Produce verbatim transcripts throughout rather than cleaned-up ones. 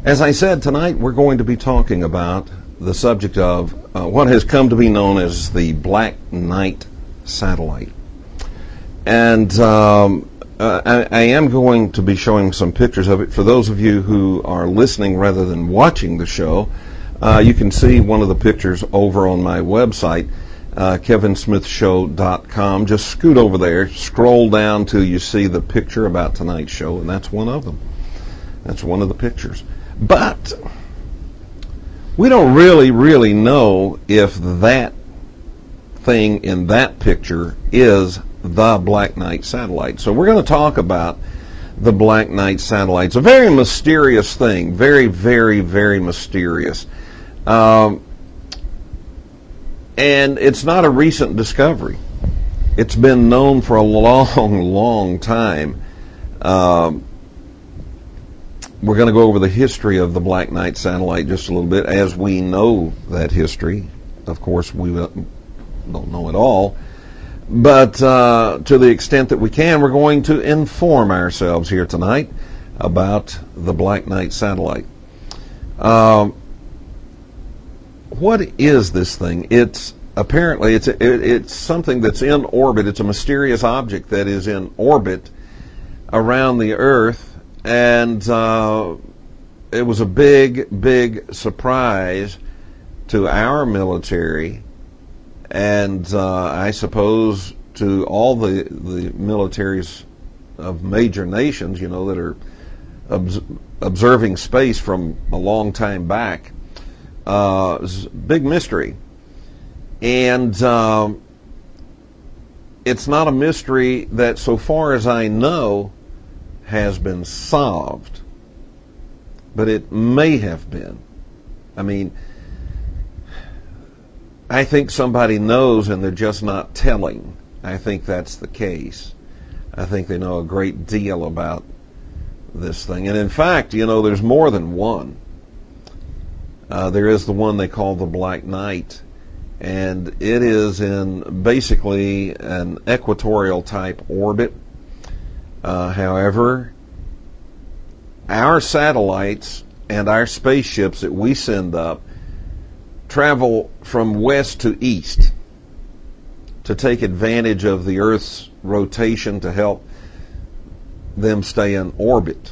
As I said, tonight we're going to be talking about the subject of uh, what has come to be known as the Black Knight satellite. And um, uh, I, I am going to be showing some pictures of it. For those of you who are listening rather than watching the show, uh, you can see one of the pictures over on my website, uh, kevin smith show dot com. Just scoot over there, scroll down till you see the picture about tonight's show, and that's one of them. That's one of the pictures. But we don't really, really know if that thing in that picture is the Black Knight satellite. So we're going to talk about the Black Knight satellite. It's a very mysterious thing. Very, very, very mysterious. Um, and it's not a recent discovery. It's been known for a long, long time. Um, We're going to go over the history of the Black Knight satellite just a little bit as we know that history. Of course, we don't know it all. But uh, to the extent that we can, we're going to inform ourselves here tonight about the Black Knight satellite. Um, what is this thing? It's apparently it's it, it's something that's in orbit. It's a mysterious object that is in orbit around the Earth. And uh, it was a big, big surprise to our military, and uh, I suppose to all the the militaries of major nations, you know, that are obs- observing space from a long time back. Uh, it's a big mystery, and uh, it's not a mystery that, so far as I know, has been solved, but it may have been. I mean, I think somebody knows and they're just not telling. I think that's the case. I think they know a great deal about this thing. And in fact, you know, there's more than one. Uh, there is the one they call the Black Knight, and it is in basically an equatorial type orbit. Uh, however, our satellites and our spaceships that we send up travel from west to east to take advantage of the Earth's rotation to help them stay in orbit.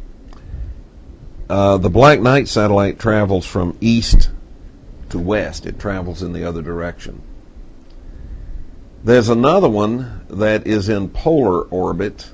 Uh, the Black Knight satellite travels from east to west. It travels in the other direction. There's another one that is in polar orbit.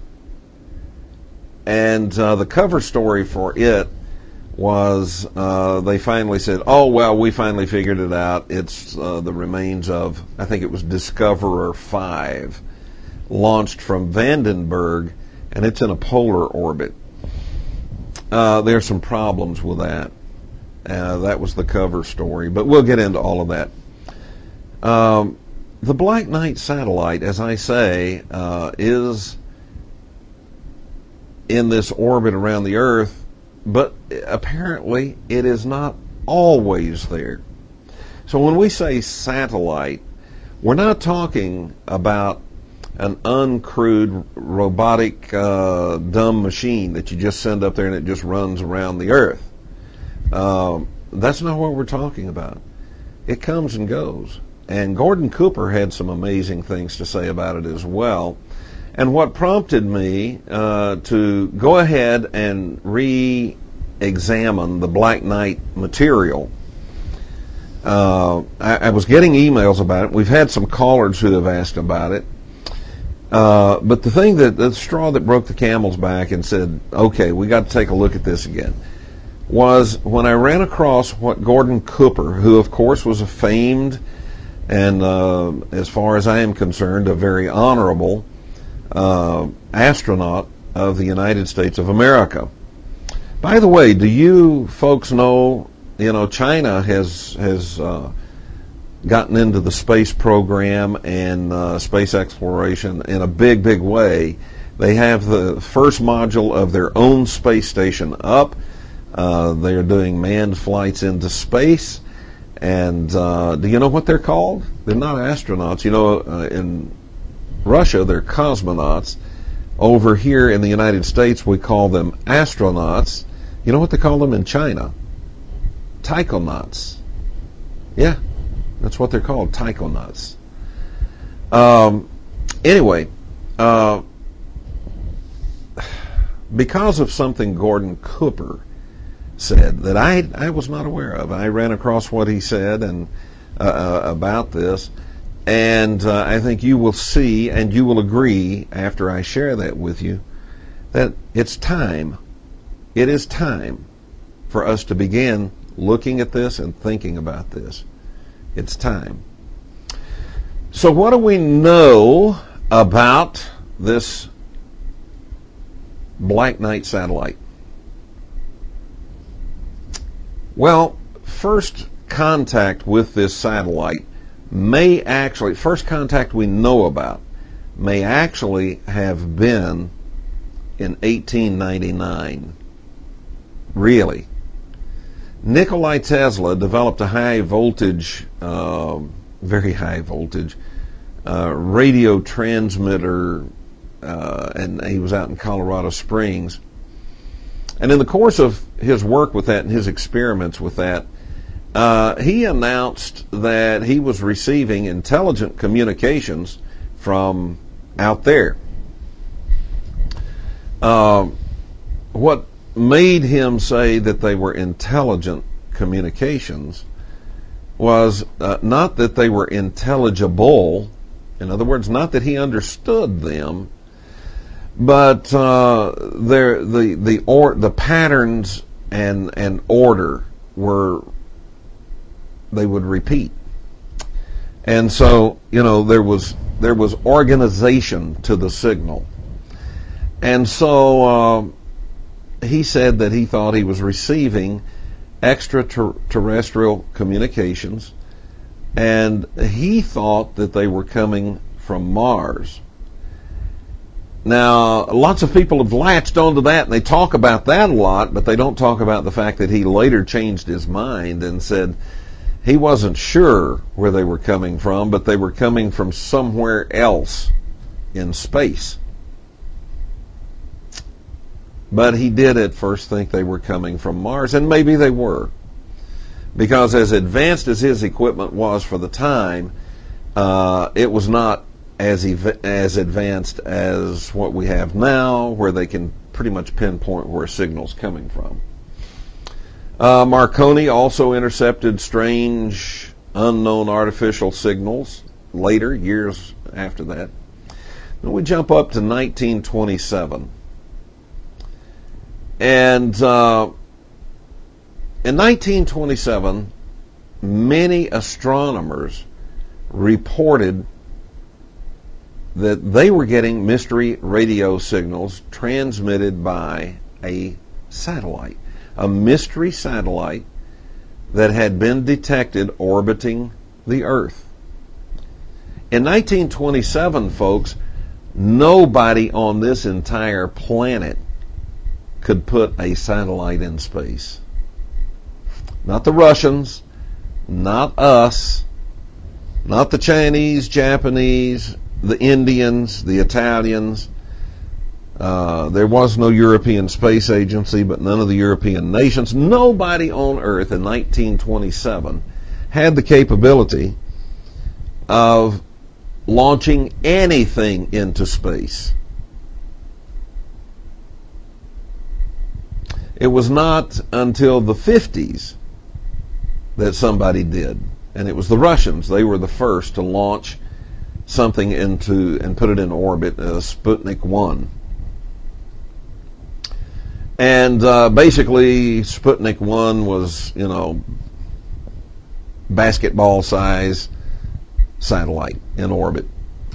And uh, the cover story for it was uh, they finally said, oh, well, we finally figured it out. It's uh, the remains of, I think it was Discoverer five, launched from Vandenberg, and it's in a polar orbit. Uh, there's some problems with that. Uh, that was the cover story, but we'll get into all of that. Um, the Black Knight satellite, as I say, uh, is in this orbit around the Earth, but apparently it is not always there. So when we say satellite, we're not talking about an uncrewed robotic uh, dumb machine that you just send up there and it just runs around the Earth. Um, that's not what we're talking about. It comes and goes. And Gordon Cooper had some amazing things to say about it as well. And what prompted me uh, to go ahead and re-examine the Black Knight material, uh, I, I was getting emails about it. We've had some callers who have asked about it. Uh, but the thing that, the straw that broke the camel's back and said, okay, we got to take a look at this again, was when I ran across what Gordon Cooper, who of course was a famed and, uh, as far as I am concerned, a very honorable Uh, astronaut of the United States of America. By the way, do you folks know, you know, China has has uh, gotten into the space program and uh, space exploration in a big, big way. They have the first module of their own space station up. Uh, they are doing manned flights into space. And uh, do you know what they're called? They're not astronauts. You know, uh, in Russia, they're cosmonauts. Over here in the United States, we call them astronauts. You know what they call them in China? Taikonauts. Yeah, that's what they're called, taikonauts. Um, anyway, uh, because of something Gordon Cooper said that I I was not aware of, I ran across what he said and uh, about this, and uh, I think you will see and you will agree after I share that with you that it's time. It is time for us to begin looking at this and thinking about this. It's time. So what do we know about this Black Knight satellite? Well, first contact with this satellite may actually, first contact we know about, may actually have been in eighteen ninety-nine. Really. Nikola Tesla developed a high voltage, uh, very high voltage, uh, radio transmitter, uh, and he was out in Colorado Springs. And in the course of his work with that and his experiments with that, uh, he announced that he was receiving intelligent communications from out there. Uh, what made him say that they were intelligent communications was uh, not that they were intelligible, in other words, not that he understood them, but uh, the the or the patterns and and order were, they would repeat, and so you know there was there was organization to the signal, and so. Uh, He said that he thought he was receiving extraterrestrial communications, and he thought that they were coming from Mars. Now, lots of people have latched onto that, and they talk about that a lot, but they don't talk about the fact that he later changed his mind and said he wasn't sure where they were coming from, but they were coming from somewhere else in space. But he did at first think they were coming from Mars, and maybe they were. Because as advanced as his equipment was for the time, uh, it was not as ev- as advanced as what we have now, where they can pretty much pinpoint where a signal's coming from. Uh, Marconi also intercepted strange, unknown artificial signals later, years after that. Then we jump up to nineteen twenty-seven. And uh, in nineteen twenty-seven, many astronomers reported that they were getting mystery radio signals transmitted by a satellite, a mystery satellite that had been detected orbiting the Earth. In nineteen twenty-seven, folks, nobody on this entire planet could put a satellite in space. Not the Russians, not us, not the Chinese, Japanese, the Indians, the Italians. Uh, there was no European Space Agency, but none of the European nations. Nobody on Earth in nineteen twenty-seven had the capability of launching anything into space. It was not until the fifties that somebody did, and it was the Russians. They were the first to launch something into and put it in orbit, uh, Sputnik one. And uh, basically, Sputnik one was, you know, basketball size satellite in orbit.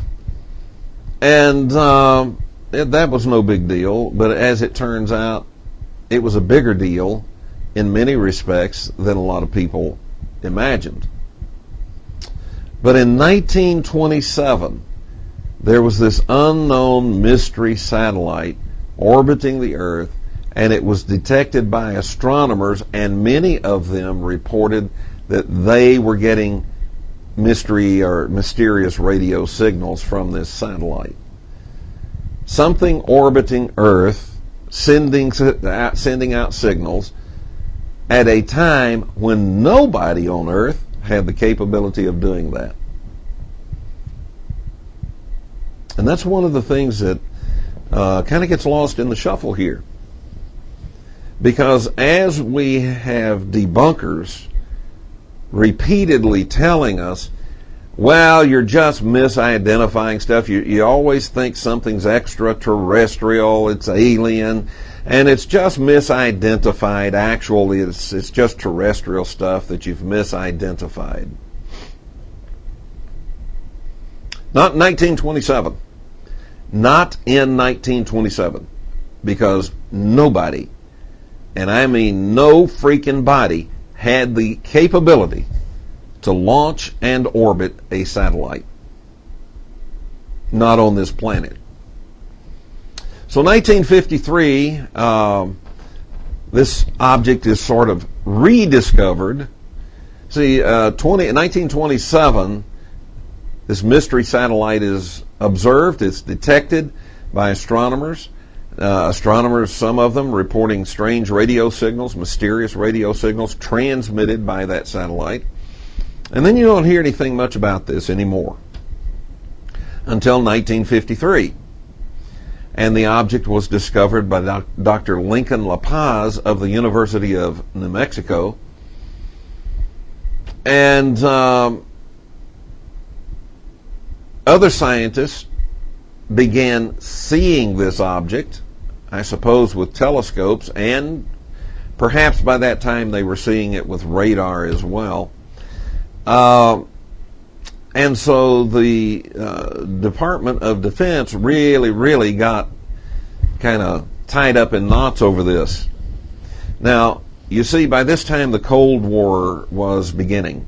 And uh, it, that was no big deal, but as it turns out, it was a bigger deal in many respects than a lot of people imagined. But in nineteen twenty-seven, there was this unknown mystery satellite orbiting the Earth, and it was detected by astronomers, and many of them reported that they were getting mystery or mysterious radio signals from this satellite. Something orbiting Earth sending, sending out signals at a time when nobody on Earth had the capability of doing that. And that's one of the things that uh, kind of gets lost in the shuffle here. Because as we have debunkers repeatedly telling us, well, you're just misidentifying stuff. You, you always think something's extraterrestrial, it's alien, and it's just misidentified. Actually, it's, it's just terrestrial stuff that you've misidentified. Not in nineteen twenty-seven. Not in nineteen twenty-seven. Because nobody, and I mean no freaking body, had the capability to launch and orbit a satellite. Not on this planet. So nineteen fifty-three, um, this object is sort of rediscovered. See, uh, twenty, nineteen twenty-seven, this mystery satellite is observed. It's detected by astronomers. Uh, astronomers, some of them reporting strange radio signals, mysterious radio signals transmitted by that satellite. And then you don't hear anything much about this anymore until nineteen fifty-three. And the object was discovered by doc- Doctor Lincoln La Paz of the University of New Mexico. And um, other scientists began seeing this object, I suppose with telescopes, and perhaps by that time they were seeing it with radar as well. Uh, and so the uh, Department of Defense really, really got kind of tied up in knots over this. Now, you see, by this time the Cold War was beginning.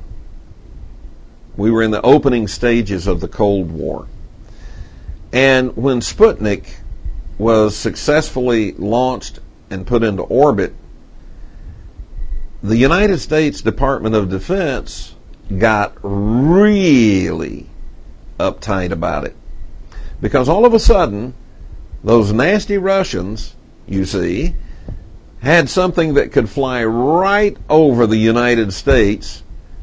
We were in the opening stages of the Cold War. And when Sputnik was successfully launched and put into orbit, the United States Department of Defense got really uptight about it. Because all of a sudden, those nasty Russians, you see, had something that could fly right over the United States,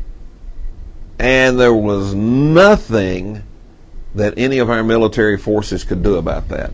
and there was nothing that any of our military forces could do about that.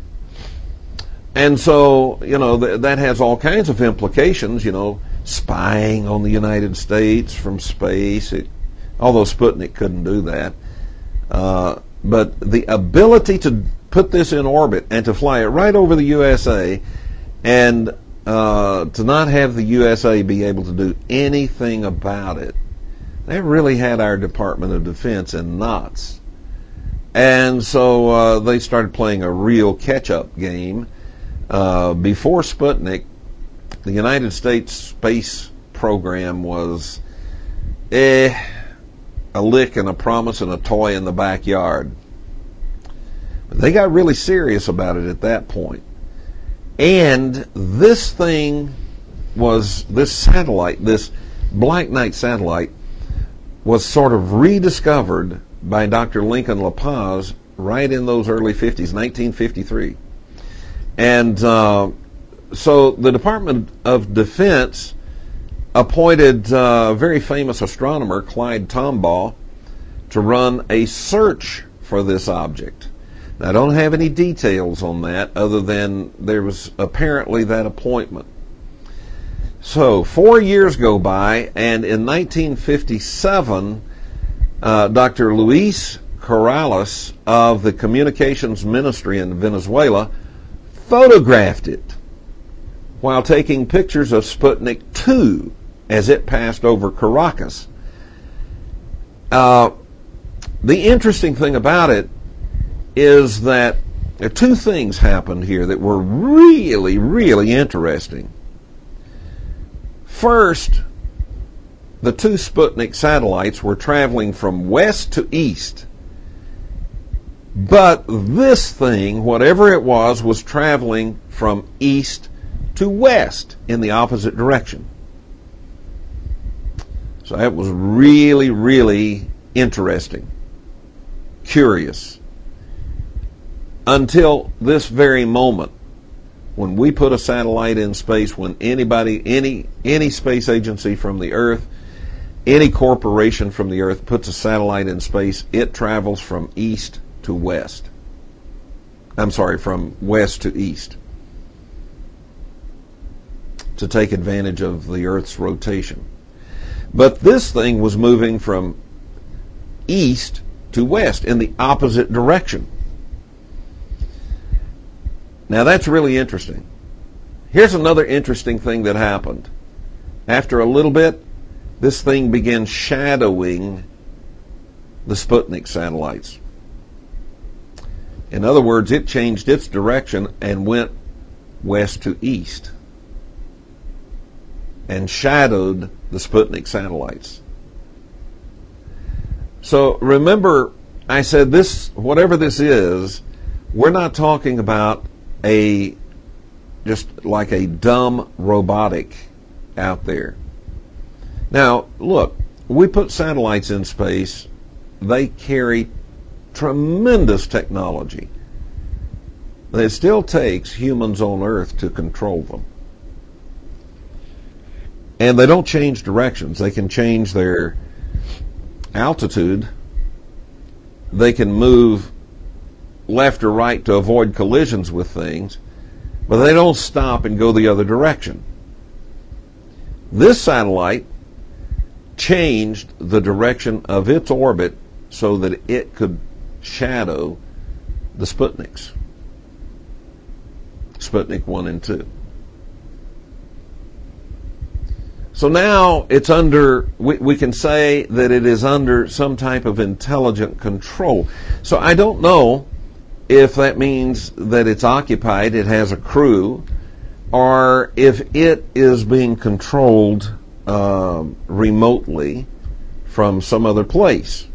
And so, you know, th- that has all kinds of implications, you know, spying on the United States from space, it, although Sputnik couldn't do that. Uh, but the ability to put this in orbit and to fly it right over the U S A, and uh, to not have the U S A be able to do anything about it, that really had our Department of Defense in knots. And so uh, they started playing a real catch-up game. Uh, before Sputnik, the United States space program was eh, a lick and a promise and a toy in the backyard. But they got really serious about it at that point. And this thing was, this satellite, this Black Knight satellite, was sort of rediscovered by Doctor Lincoln La Paz right in those early fifties, nineteen fifty-three. And uh, so the Department of Defense appointed a uh, very famous astronomer, Clyde Tombaugh, to run a search for this object. Now, I don't have any details on that other than there was apparently that appointment. So four years go by, and in nineteen fifty-seven, uh, Doctor Luis Corrales of the Communications Ministry in Venezuela photographed it while taking pictures of Sputnik two as it passed over Caracas. Uh, the interesting thing about it is that two things happened here that were really, really interesting. First, the two Sputnik satellites were traveling from west to east. But this thing, whatever it was, was traveling from east to west in the opposite direction. So that was really, really interesting, curious. Until this very moment, when we put a satellite in space, when anybody, any any space agency from the Earth, any corporation from the Earth puts a satellite in space, it travels from east to west. I'm sorry, from west to east to take advantage of the Earth's rotation. But this thing was moving from east to west in the opposite direction. Now that's really interesting. Here's another interesting thing that happened. After a little bit, this thing began shadowing the Sputnik satellites. In other words, it changed its direction and went west to east and shadowed the Sputnik satellites. So remember, I said this, whatever this is, we're not talking about a just like a dumb robotic out there. Now, look, we put satellites in space. They carry tremendous technology. It still takes humans on Earth to control them. And they don't change directions. They can change their altitude. They can move left or right to avoid collisions with things, but they don't stop and go the other direction. This satellite changed the direction of its orbit so that it could shadow the Sputniks, Sputnik one and two. So now it's under, we, we can say that it is under some type of intelligent control. So I don't know if that means that it's occupied, it has a crew, or if it is being controlled uh, remotely from some other place.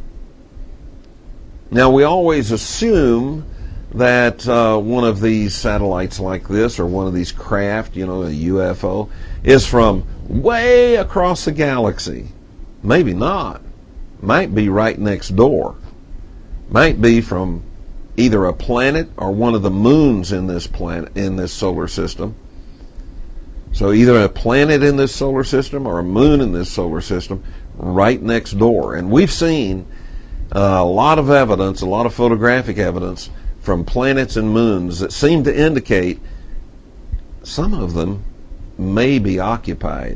Now we always assume that uh, one of these satellites like this, or one of these craft, you know, a U F O, is from way across the galaxy. Maybe not. Might be right next door. Might be from either a planet or one of the moons in this planet, in this solar system. So either a planet in this solar system or a moon in this solar system right next door. And we've seen uh, a lot of evidence, a lot of photographic evidence from planets and moons that seem to indicate some of them may be occupied.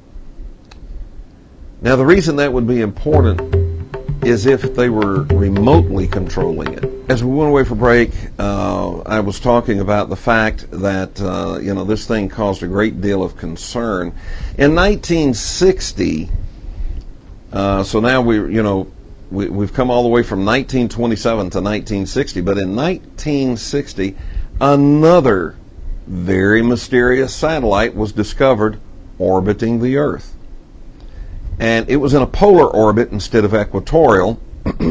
Now the reason that would be important is if they were remotely controlling it. As we went away for break, uh, I was talking about the fact that uh, you know, this thing caused a great deal of concern. In nineteen sixty, uh, so now we, you know, we, we've come all the way from nineteen twenty-seven to nineteen sixty, but in nineteen sixty, another very mysterious satellite was discovered orbiting the Earth. And it was in a polar orbit instead of equatorial.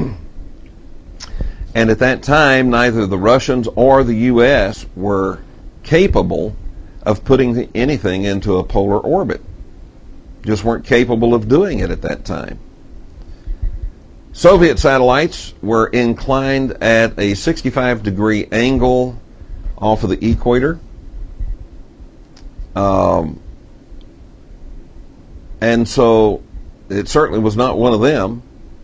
And at that time, neither the Russians or the U S were capable of putting anything into a polar orbit. Just weren't capable of doing it at that time. Soviet satellites were inclined at a sixty-five degree angle off of the equator. Um, and so it certainly was not one of them.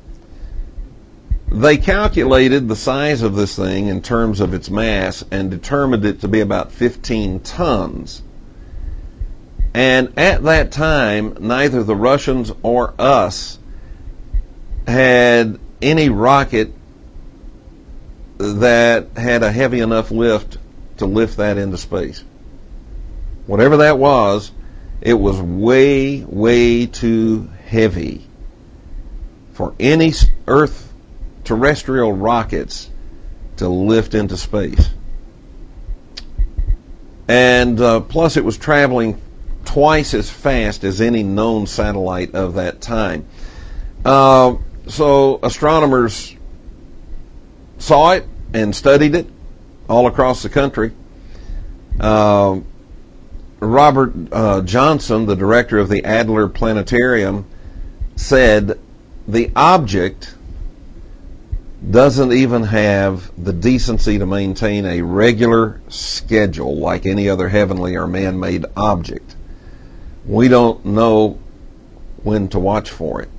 They calculated the size of this thing in terms of its mass and determined it to be about fifteen tons. And at that time, neither the Russians or us had any rocket that had a heavy enough lift to lift that into space. Whatever that was, it was way, way too heavy for any Earth terrestrial rockets to lift into space. And uh, plus it was traveling twice as fast as any known satellite of that time. Uh, so astronomers saw it and studied it all across the country. Uh, Robert uh, Johnson, the director of the Adler Planetarium, said the object doesn't even have the decency to maintain a regular schedule like any other heavenly or man-made object. We don't know when to watch for it.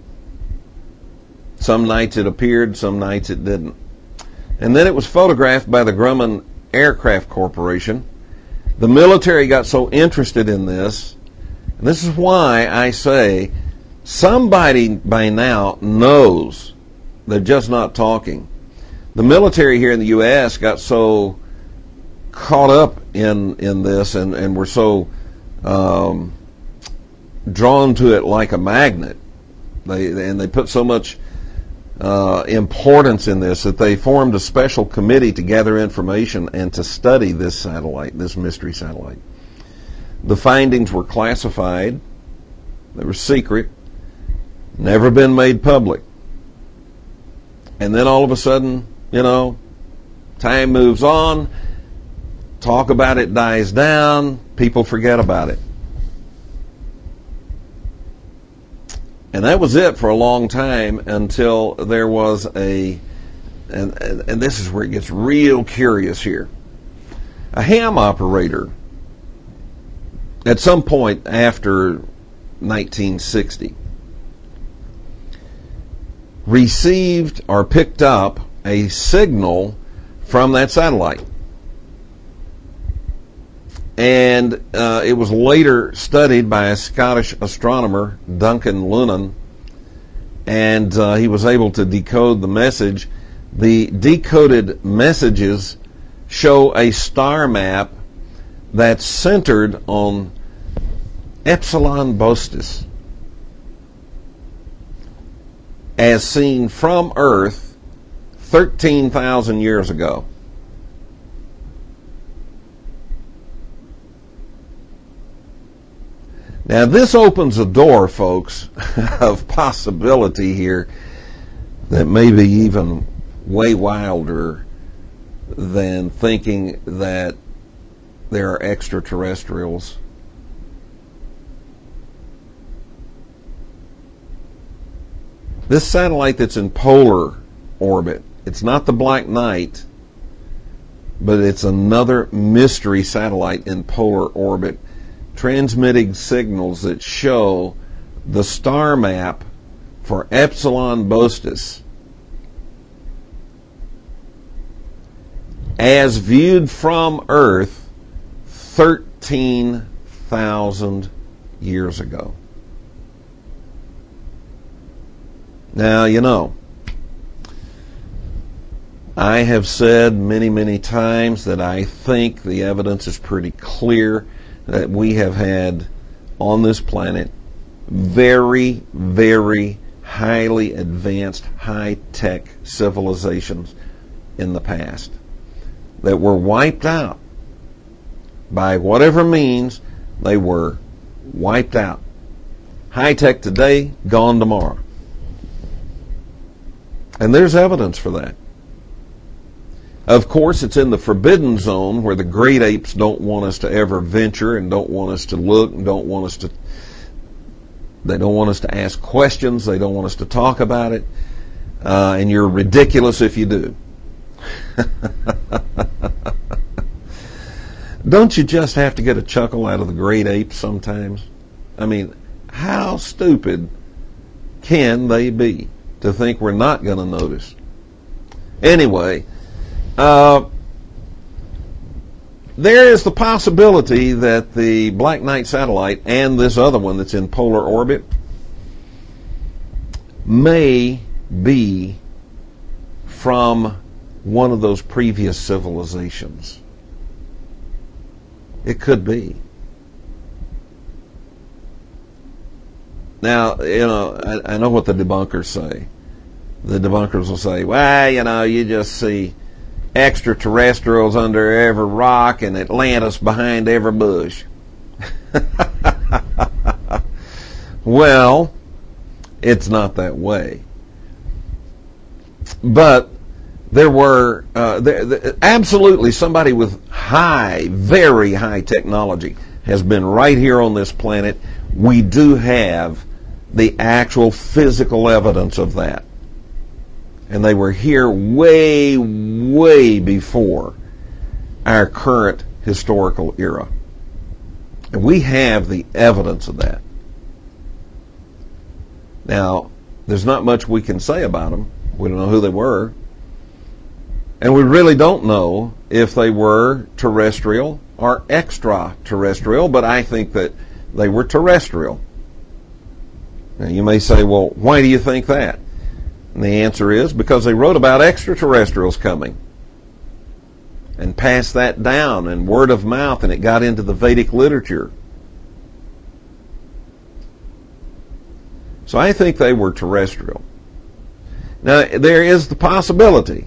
Some nights it appeared, some nights it didn't. And then it was photographed by the Grumman Aircraft Corporation. The military got so interested in this, and this is why I say somebody by now knows. They're just not talking. The military here in the U S got so caught up in in this and, and were so um, drawn to it like a magnet. They and they put so much uh, importance in this that they formed a special committee to gather information and to study this satellite, this mystery satellite. The findings were classified. They were secret. Never been made public. And then all of a sudden, you know, time moves on, talk about it dies down, people forget about it. And that was it for a long time until there was a, and, and, and this is where it gets real curious here, a ham operator at some point after nineteen sixty received or picked up a signal from that satellite. And uh, it was later studied by a Scottish astronomer, Duncan Lunan, and uh, he was able to decode the message. The decoded messages show a star map that's centered on Epsilon Boötis, as seen from Earth thirteen thousand years ago. Now this opens a door, folks, of possibility here that may be even way wilder than thinking that there are extraterrestrials. This satellite that's in polar orbit, it's not the Black Knight, but it's another mystery satellite in polar orbit, transmitting signals that show the star map for Epsilon Boötis as viewed from Earth thirteen thousand years ago. Now, you know, I have said many, many times that I think the evidence is pretty clear that we have had on this planet very, very highly advanced, high-tech civilizations in the past that were wiped out by whatever means. They were wiped out. High-tech today, gone tomorrow. And there's evidence for that. Of course, it's in the forbidden zone where the great apes don't want us to ever venture and don't want us to look and don't want us to, they don't want us to ask questions. They don't want us to talk about it. Uh, and you're ridiculous if you do. Don't you just have to get a chuckle out of the great apes sometimes? I mean, how stupid can they be to think we're not going to notice? Anyway, uh, there is the possibility that the Black Knight satellite and this other one that's in polar orbit may be from one of those previous civilizations. It could be. Now, you know, I, I know what the debunkers say. The debunkers will say, well, you know, you just see extraterrestrials under every rock and Atlantis behind every bush. Well, it's not that way. But there were uh, there, there, absolutely somebody with high, very high technology has been right here on this planet. We do have the actual physical evidence of that. And they were here way, way before our current historical era. And we have the evidence of that. Now, there's not much we can say about them. We don't know who they were. And we really don't know if they were terrestrial or extraterrestrial, but I think that they were terrestrial. Now, you may say, well, why do you think that? And the answer is because they wrote about extraterrestrials coming and passed that down and word of mouth, and it got into the Vedic literature. So I think they were terrestrial. Now, there is the possibility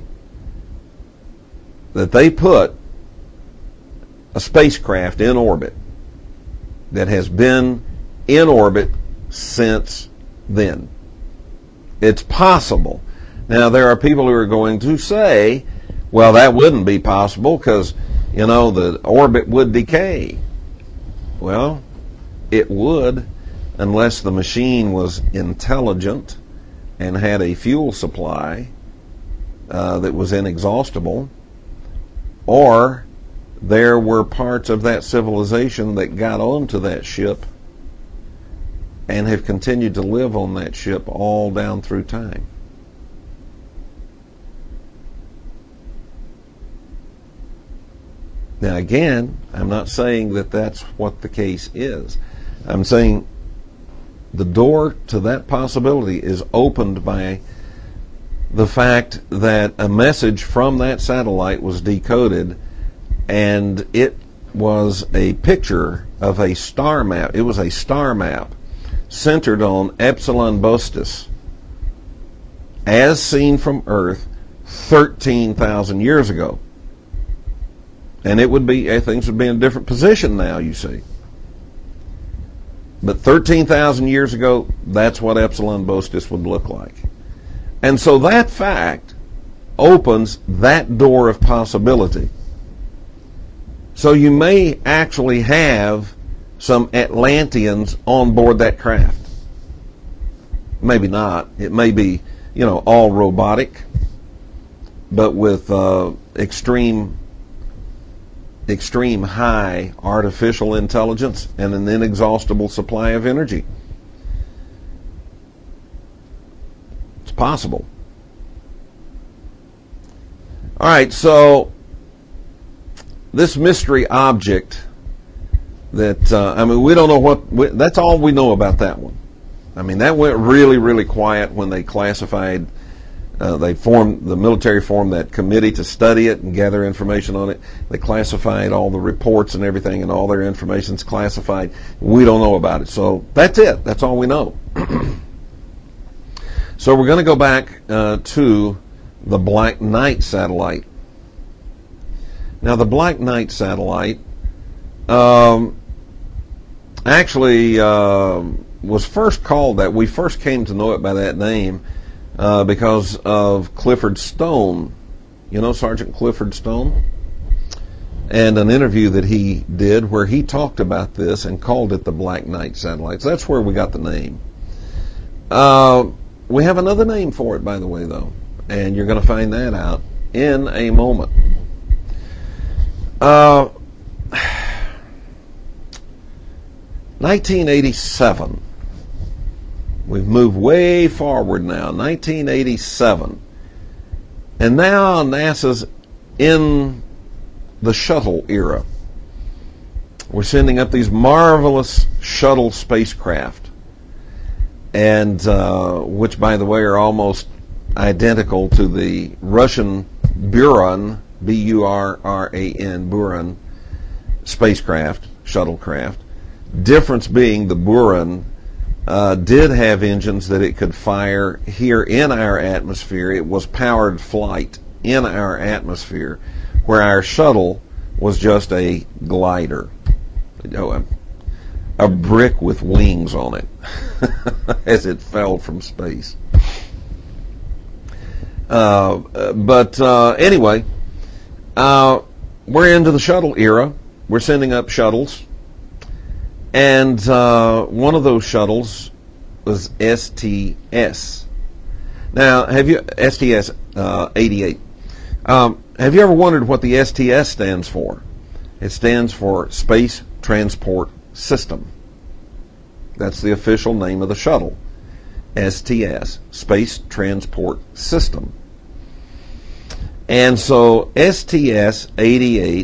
that they put a spacecraft in orbit that has been in orbit since then. It's possible. Now, there are people who are going to say, well, that wouldn't be possible because, you know, the orbit would decay. Well, it would, unless the machine was intelligent and had a fuel supply uh, that was inexhaustible, or there were parts of that civilization that got onto that ship and have continued to live on that ship all down through time. Now again, I'm not saying that that's what the case is. I'm saying the door to that possibility is opened by the fact that a message from that satellite was decoded, and it was a picture of a star map. It was a star map centered on Epsilon Boötis as seen from Earth thirteen thousand years ago. And it would be, things would be in a different position now, you see. But thirteen thousand years ago, that's what Epsilon Boötis would look like. And so that fact opens that door of possibility. So you may actually have some Atlanteans on board that craft. Maybe not. It may be, you know, all robotic, but with uh, extreme extreme high artificial intelligence and an inexhaustible supply of energy. It's possible. All right, so this mystery object that, uh, I mean, we don't know what, we, that's all we know about that one. I mean, that went really, really quiet when they classified, uh, they formed, the military formed that committee to study it and gather information on it. They classified all the reports and everything, and all their information's classified. We don't know about it. So that's it. That's all we know. So we're going to go back uh, to the Black Knight satellite. Now, the Black Knight satellite um, actually uh, was first called that. We first came to know it by that name uh, because of Clifford Stone. You know Sergeant Clifford Stone? And an interview that he did where he talked about this and called it the Black Knight satellite. So that's where we got the name. Uh, we have another name for it, by the way, though, and you're going to find that out in a moment. Uh, nineteen eighty-seven. We've moved way forward now. nineteen eighty-seven. And now NASA's in the shuttle era. We're sending up these marvelous shuttle spacecraft, and uh, which, by the way, are almost identical to the Russian Buran, B U R R A N, Buran spacecraft, shuttlecraft. Difference being the Buran uh, did have engines that it could fire here in our atmosphere. It was powered flight in our atmosphere, where our shuttle was just a glider, you know, a, a brick with wings on it as it fell from space. Uh, but uh, anyway, uh, we're into the shuttle era. We're sending up shuttles. And uh, one of those shuttles was S T S. Now, have you S T S uh, eighty-eight? Um, have you ever wondered what the S T S stands for? It stands for Space Transport System. That's the official name of the shuttle. S T S, Space Transport System. And so S T S eighty-eight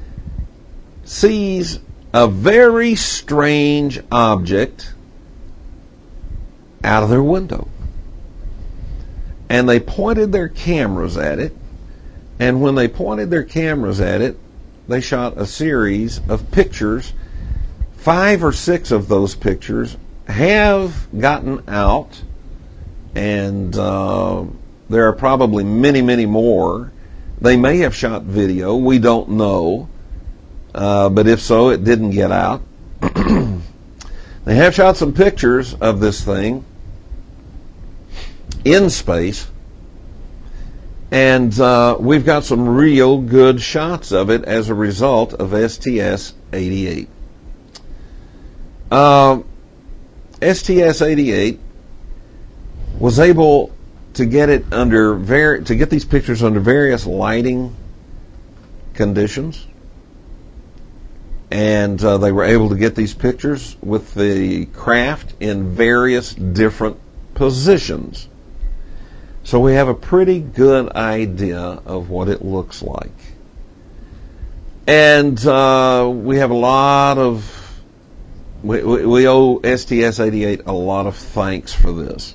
sees a very strange object out of their window. And they pointed their cameras at it, and when they pointed their cameras at it, they shot a series of pictures. Five or six of those pictures have gotten out, and uh, there are probably many, many more. They may have shot video. We don't know. Uh, but if so, it didn't get out. They have shot some pictures of this thing in space, and uh, we've got some real good shots of it as a result of S T S eighty-eight. Uh, S T S eighty-eight was able to get it under var- to get these pictures under various lighting conditions. And uh, they were able to get these pictures with the craft in various different positions. So we have a pretty good idea of what it looks like. And uh, we have a lot of, we, we, we owe S T S eighty-eight a lot of thanks for this.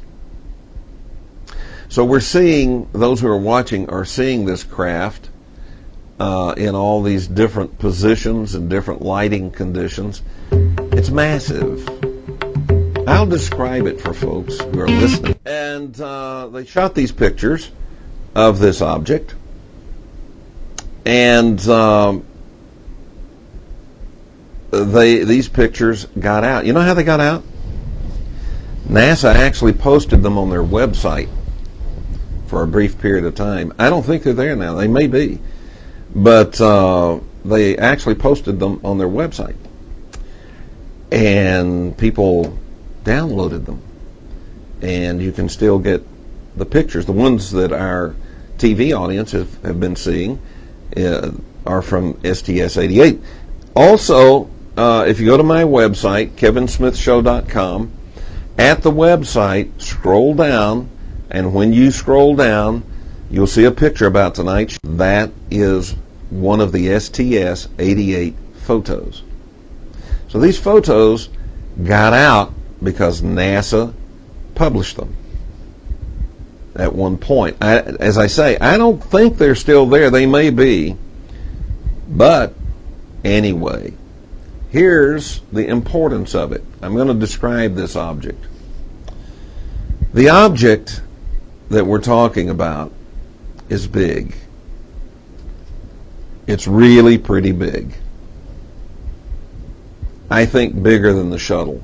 So we're seeing, those who are watching are seeing this craft Uh, in all these different positions and different lighting conditions. It's massive. I'll describe it for folks who are listening. And uh, they shot these pictures of this object, and um, they these pictures got out. You know how they got out? NASA actually posted them on their website for a brief period of time. I don't think they're there now. They may be. But uh, they actually posted them on their website, and people downloaded them, and you can still get the pictures. The ones that our T V audience have, have been seeing uh, are from S T S eighty-eight. Also, uh, if you go to my website, kevin smith show dot com, at the website, scroll down, and when you scroll down, you'll see a picture about tonight. That is one of the S T S eighty-eight photos. So these photos got out because NASA published them at one point. I, as I say, I don't think they're still there. They may be. But anyway, here's the importance of it. I'm going to describe this object. The object that we're talking about is big. It's really pretty big. I think bigger than the shuttle.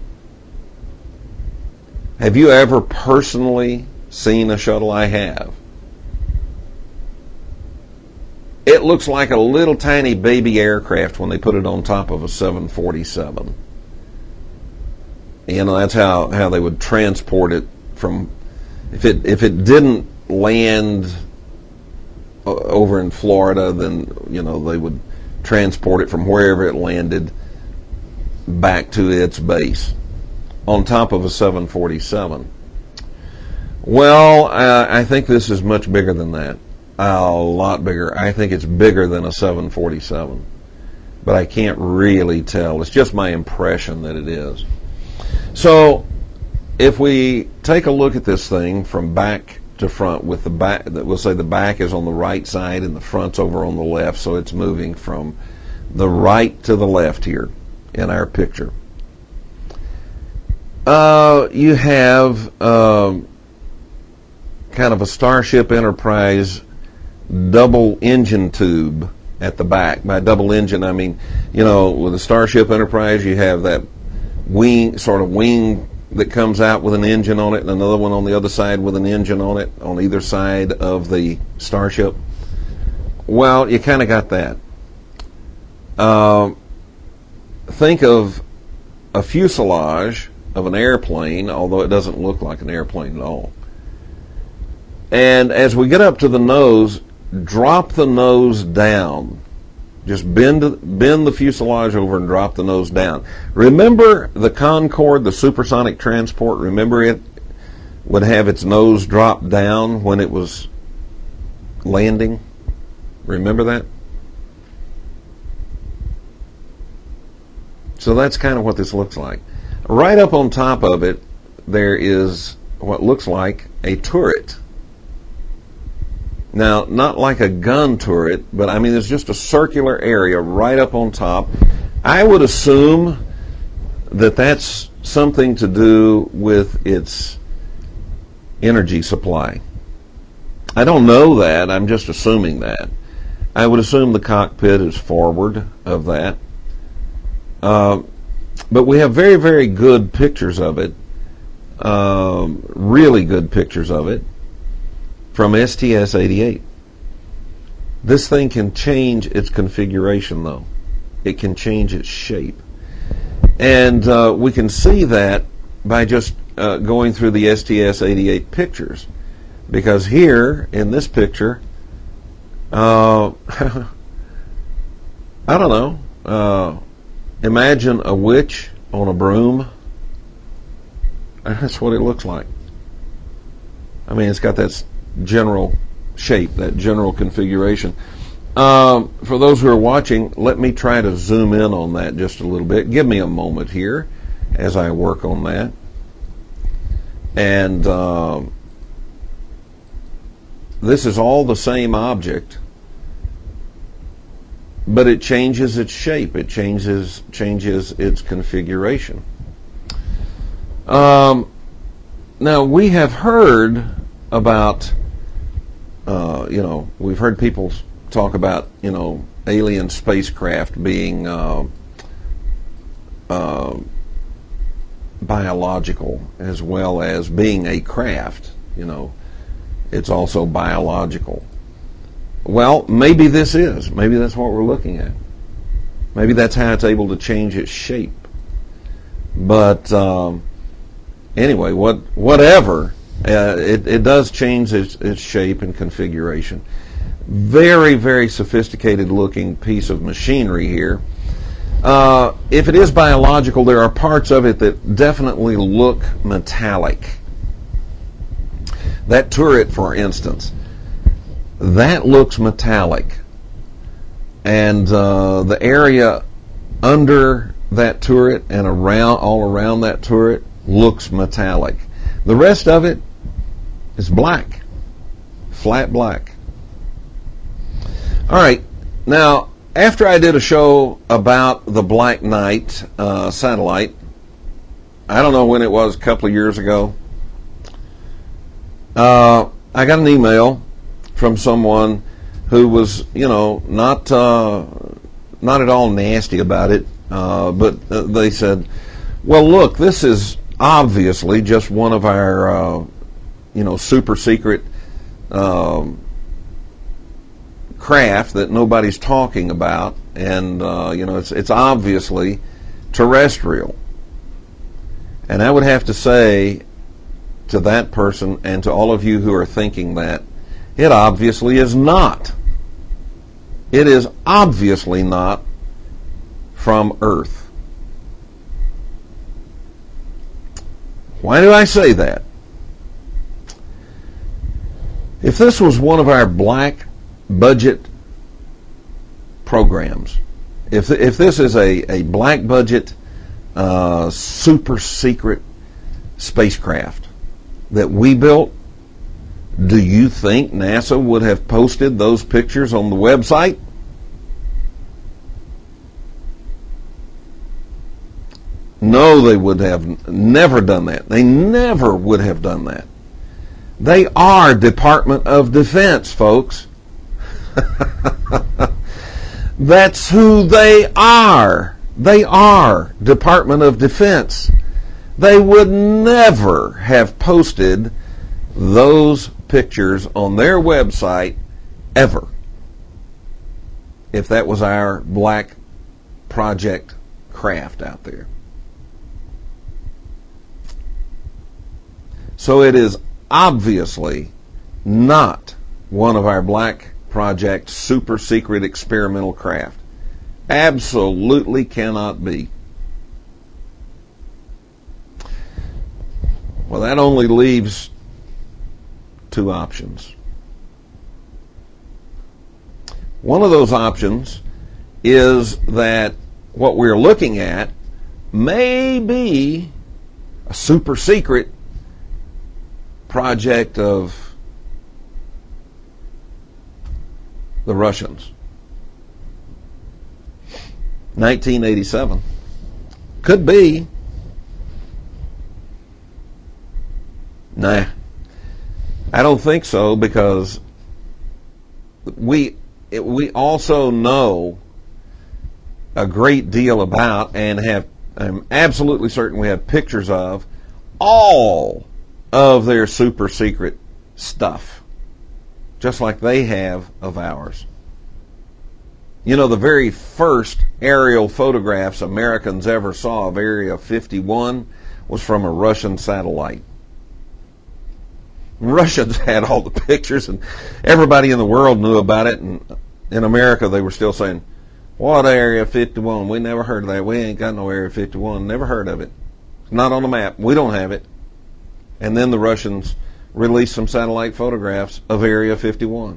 Have you ever personally seen a shuttle? I have. It looks like a little tiny baby aircraft when they put it on top of a seven forty-seven. You know, that's how, how they would transport it from, if it if it didn't land over in Florida, then, you know, they would transport it from wherever it landed back to its base on top of a seven forty-seven. Well, uh, I think this is much bigger than that. A lot bigger. I think it's bigger than a seven forty-seven. But I can't really tell. It's just my impression that it is. So, if we take a look at this thing from back to front, with the back, we'll say the back is on the right side and the front's over on the left, so it's moving from the right to the left here in our picture. Uh, you have um, kind of a Starship Enterprise double engine tube at the back. By double engine, I mean, you know, with a Starship Enterprise, you have that wing, sort of wing that comes out with an engine on it, and another one on the other side with an engine on it, on either side of the Starship. Well, you kind of got that. Uh, think of a fuselage of an airplane, although it doesn't look like an airplane at all. And as we get up to the nose, drop the nose down. Just bend bend the fuselage over and drop the nose down. Remember the Concorde, the supersonic transport, remember it would have its nose drop down when it was landing? Remember that? So that's kind of what this looks like. Right up on top of it, there is what looks like a turret. Now, not like a gun turret, but I mean, there's just a circular area right up on top. I would assume that that's something to do with its energy supply. I don't know that. I'm just assuming that. I would assume the cockpit is forward of that. Uh, but we have very, very good pictures of it. Um, really good pictures of it. From S T S eighty-eight. This thing can change its configuration, though. It can change its shape. And uh, we can see that by just uh, going through the S T S eighty-eight pictures. Because here, in this picture, uh, I don't know, uh, imagine a witch on a broom. That's what it looks like. I mean, it's got that general shape, that general configuration. Um, for those who are watching, let me try to zoom in on that just a little bit. Give me a moment here as I work on that. And um, this is all the same object, but it changes its shape. It changes changes its configuration. Um, now, we have heard about Uh, you know, we've heard people talk about, you know, alien spacecraft being uh, uh, biological as well as being a craft. You know, it's also biological. Well, maybe this is. Maybe that's what we're looking at. Maybe that's how it's able to change its shape. But um, anyway, what whatever. Uh, it, it does change its, its shape and configuration. Very, very sophisticated looking piece of machinery here. Uh, if it is biological, there are parts of it that definitely look metallic. That turret, for instance, that looks metallic. And uh, the area under that turret and around, all around that turret looks metallic. The rest of it is black, flat black. All right, now after I did a show about the Black Knight uh, satellite, I don't know when it was, a couple of years ago, uh, I got an email from someone who was, you know, not uh, not at all nasty about it, uh, but uh, they said, well, look, this is obviously just one of our uh, you know, super secret um, craft that nobody's talking about, and uh, you know, it's it's obviously terrestrial. And I would have to say to that person and to all of you who are thinking that, it obviously is not. It is obviously not from Earth. Why do I say that? If this was one of our black budget programs, if if this is a, a black budget uh, super secret spacecraft that we built, do you think NASA would have posted those pictures on the website? No, they would have never done that. They never would have done that. They are Department of Defense, folks. That's who they are. They are Department of Defense. They would never have posted those pictures on their website ever if that was our black project craft out there. So it is obviously not one of our Black Project super secret experimental craft. Absolutely cannot be. Well, that only leaves two options. One of those options is that what we're looking at may be a super secret project of the Russians. nineteen eighty-seven. Could be. Nah. I don't think so, because we it, we also know a great deal about, and have, I'm absolutely certain we have pictures of, all of their super secret stuff, just like they have of ours. You know, the very first aerial photographs Americans ever saw of Area fifty-one was from a Russian satellite. Russians had all the pictures, and everybody in the world knew about it, and in America they were still saying, what Area fifty-one? We never heard of that. We ain't got no Area fifty-one. Never heard of it. It's not on the map. We don't have it. And then the Russians released some satellite photographs of Area fifty-one.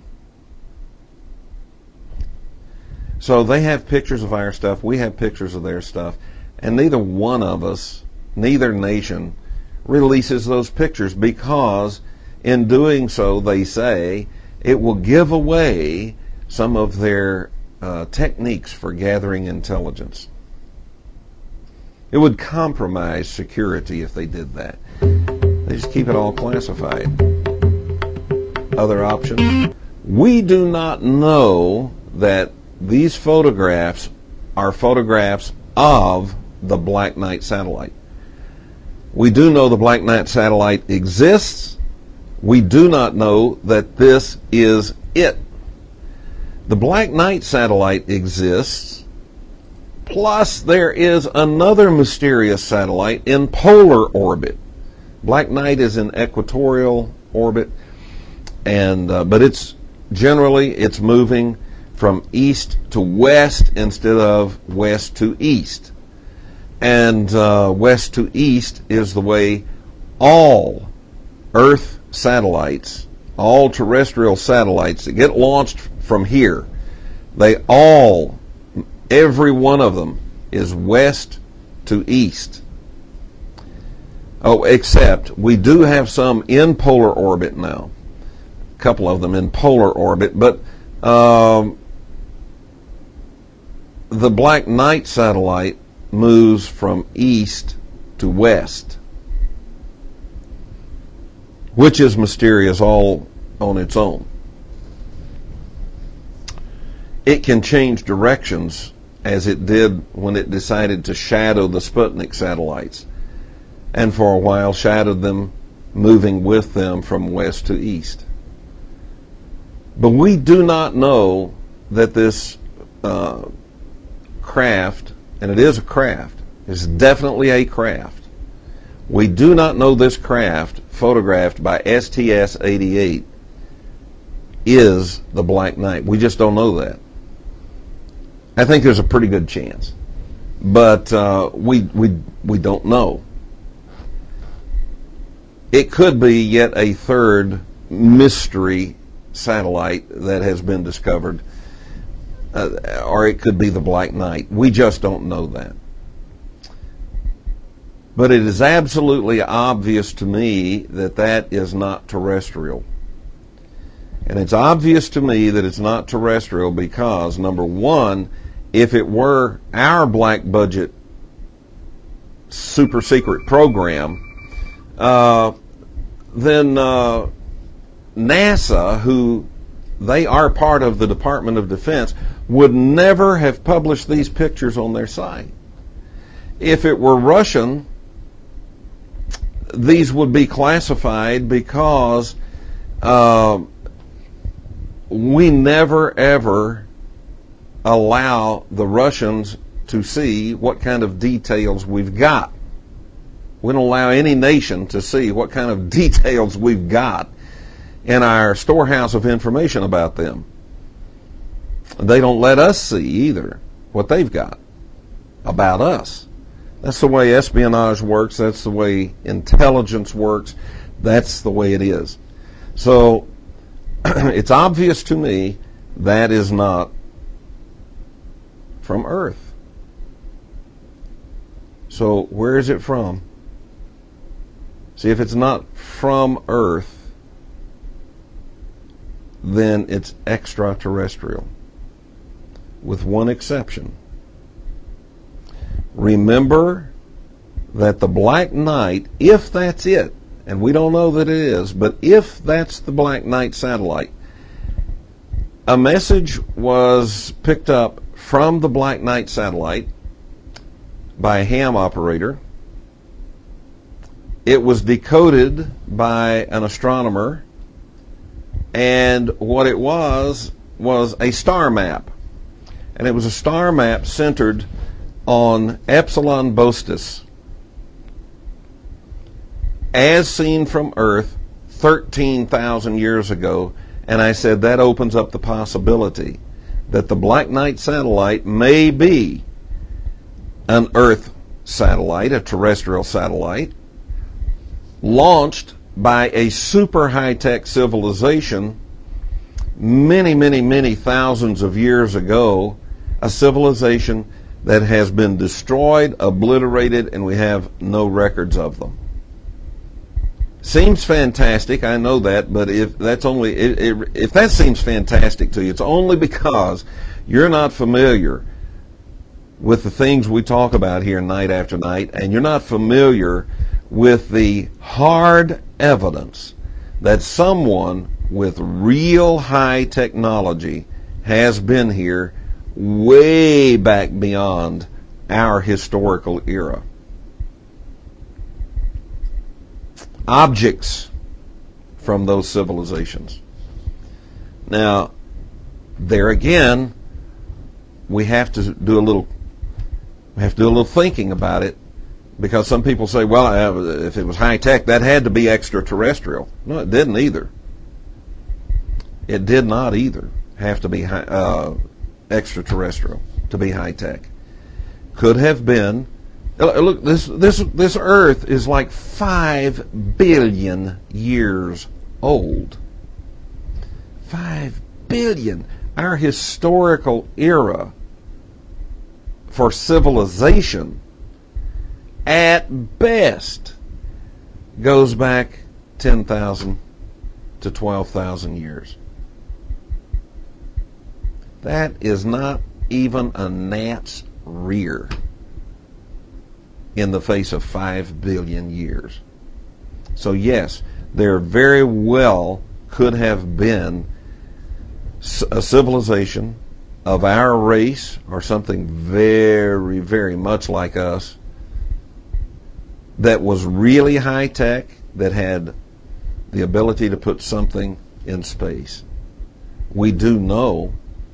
So they have pictures of our stuff. We have pictures of their stuff. And neither one of us, neither nation, releases those pictures, because in doing so, they say, it will give away some of their uh, techniques for gathering intelligence. It would compromise security if they did that. They just keep it all classified. Other options? We do not know that these photographs are photographs of the Black Knight satellite. We do know the Black Knight satellite exists. We do not know that this is it. The Black Knight satellite exists, plus there is another mysterious satellite in polar orbit. Black Knight is in equatorial orbit, and uh, but it's generally it's moving from east to west instead of west to east. And uh, west to east is the way all Earth satellites, all terrestrial satellites that get launched from here, they all, every one of them is west to east. Oh, except we do have some in polar orbit now. A couple of them in polar orbit, but um, the Black Knight satellite moves from east to west, which is mysterious all on its own. It can change directions, as it did when it decided to shadow the Sputnik satellites, and for a while shadowed them, moving with them from west to east. But we do not know that this uh, craft, and it is a craft, it's definitely a craft. We do not know this craft, photographed by S T S eighty-eight, is the Black Knight. We just don't know that. I think there's a pretty good chance, but uh, we we we don't know. It could be yet a third mystery satellite that has been discovered, uh, or it could be the Black Knight. We just don't know that. But it is absolutely obvious to me that that is not terrestrial. And it's obvious to me that it's not terrestrial because, number one, if it were our black budget super secret program, uh, then uh, NASA, who they are part of the Department of Defense, would never have published these pictures on their site. If it were Russian, these would be classified because uh, we never ever allow the Russians to see what kind of details we've got. We don't allow any nation to see what kind of details we've got in our storehouse of information about them. They don't let us see either what they've got about us. That's the way espionage works. That's the way intelligence works. That's the way it is. So it's obvious to me that is not from Earth. So where is it from? See, if it's not from Earth, then it's extraterrestrial, with one exception. Remember that the Black Knight, if that's it, and we don't know that it is, but if that's the Black Knight satellite, a message was picked up from the Black Knight satellite by a ham operator. It was decoded by an astronomer, and what it was was a star map. And it was a star map centered on Epsilon Boötis, as seen from Earth thirteen thousand years ago. And I said that opens up the possibility that the Black Knight satellite may be an Earth satellite, a terrestrial satellite, launched by a super high-tech civilization many, many, many thousands of years ago, a civilization that has been destroyed, obliterated, and we have no records of them. Seems fantastic, I know that, but if that's only if, if that seems fantastic to you, it's only because you're not familiar with the things we talk about here night after night, and you're not familiar with the hard evidence that someone with real high technology has been here way back beyond our historical era. Objects from those civilizations. Now, there again, we have to do a little we have to do a little thinking about it, because some people say, well, if it was high tech, that had to be extraterrestrial. No, it didn't either. It did not either have to be high, uh, extraterrestrial to be high tech. Could have been. Look, this this this Earth is like five billion years old. Five billion. Our historical era for civilization, at best, goes back ten thousand to twelve thousand years. That is not even a gnat's rear in the face of five billion years. So yes, there very well could have been a civilization of our race, or something very, very much like us, that was really high tech, that had the ability to put something in space. We do know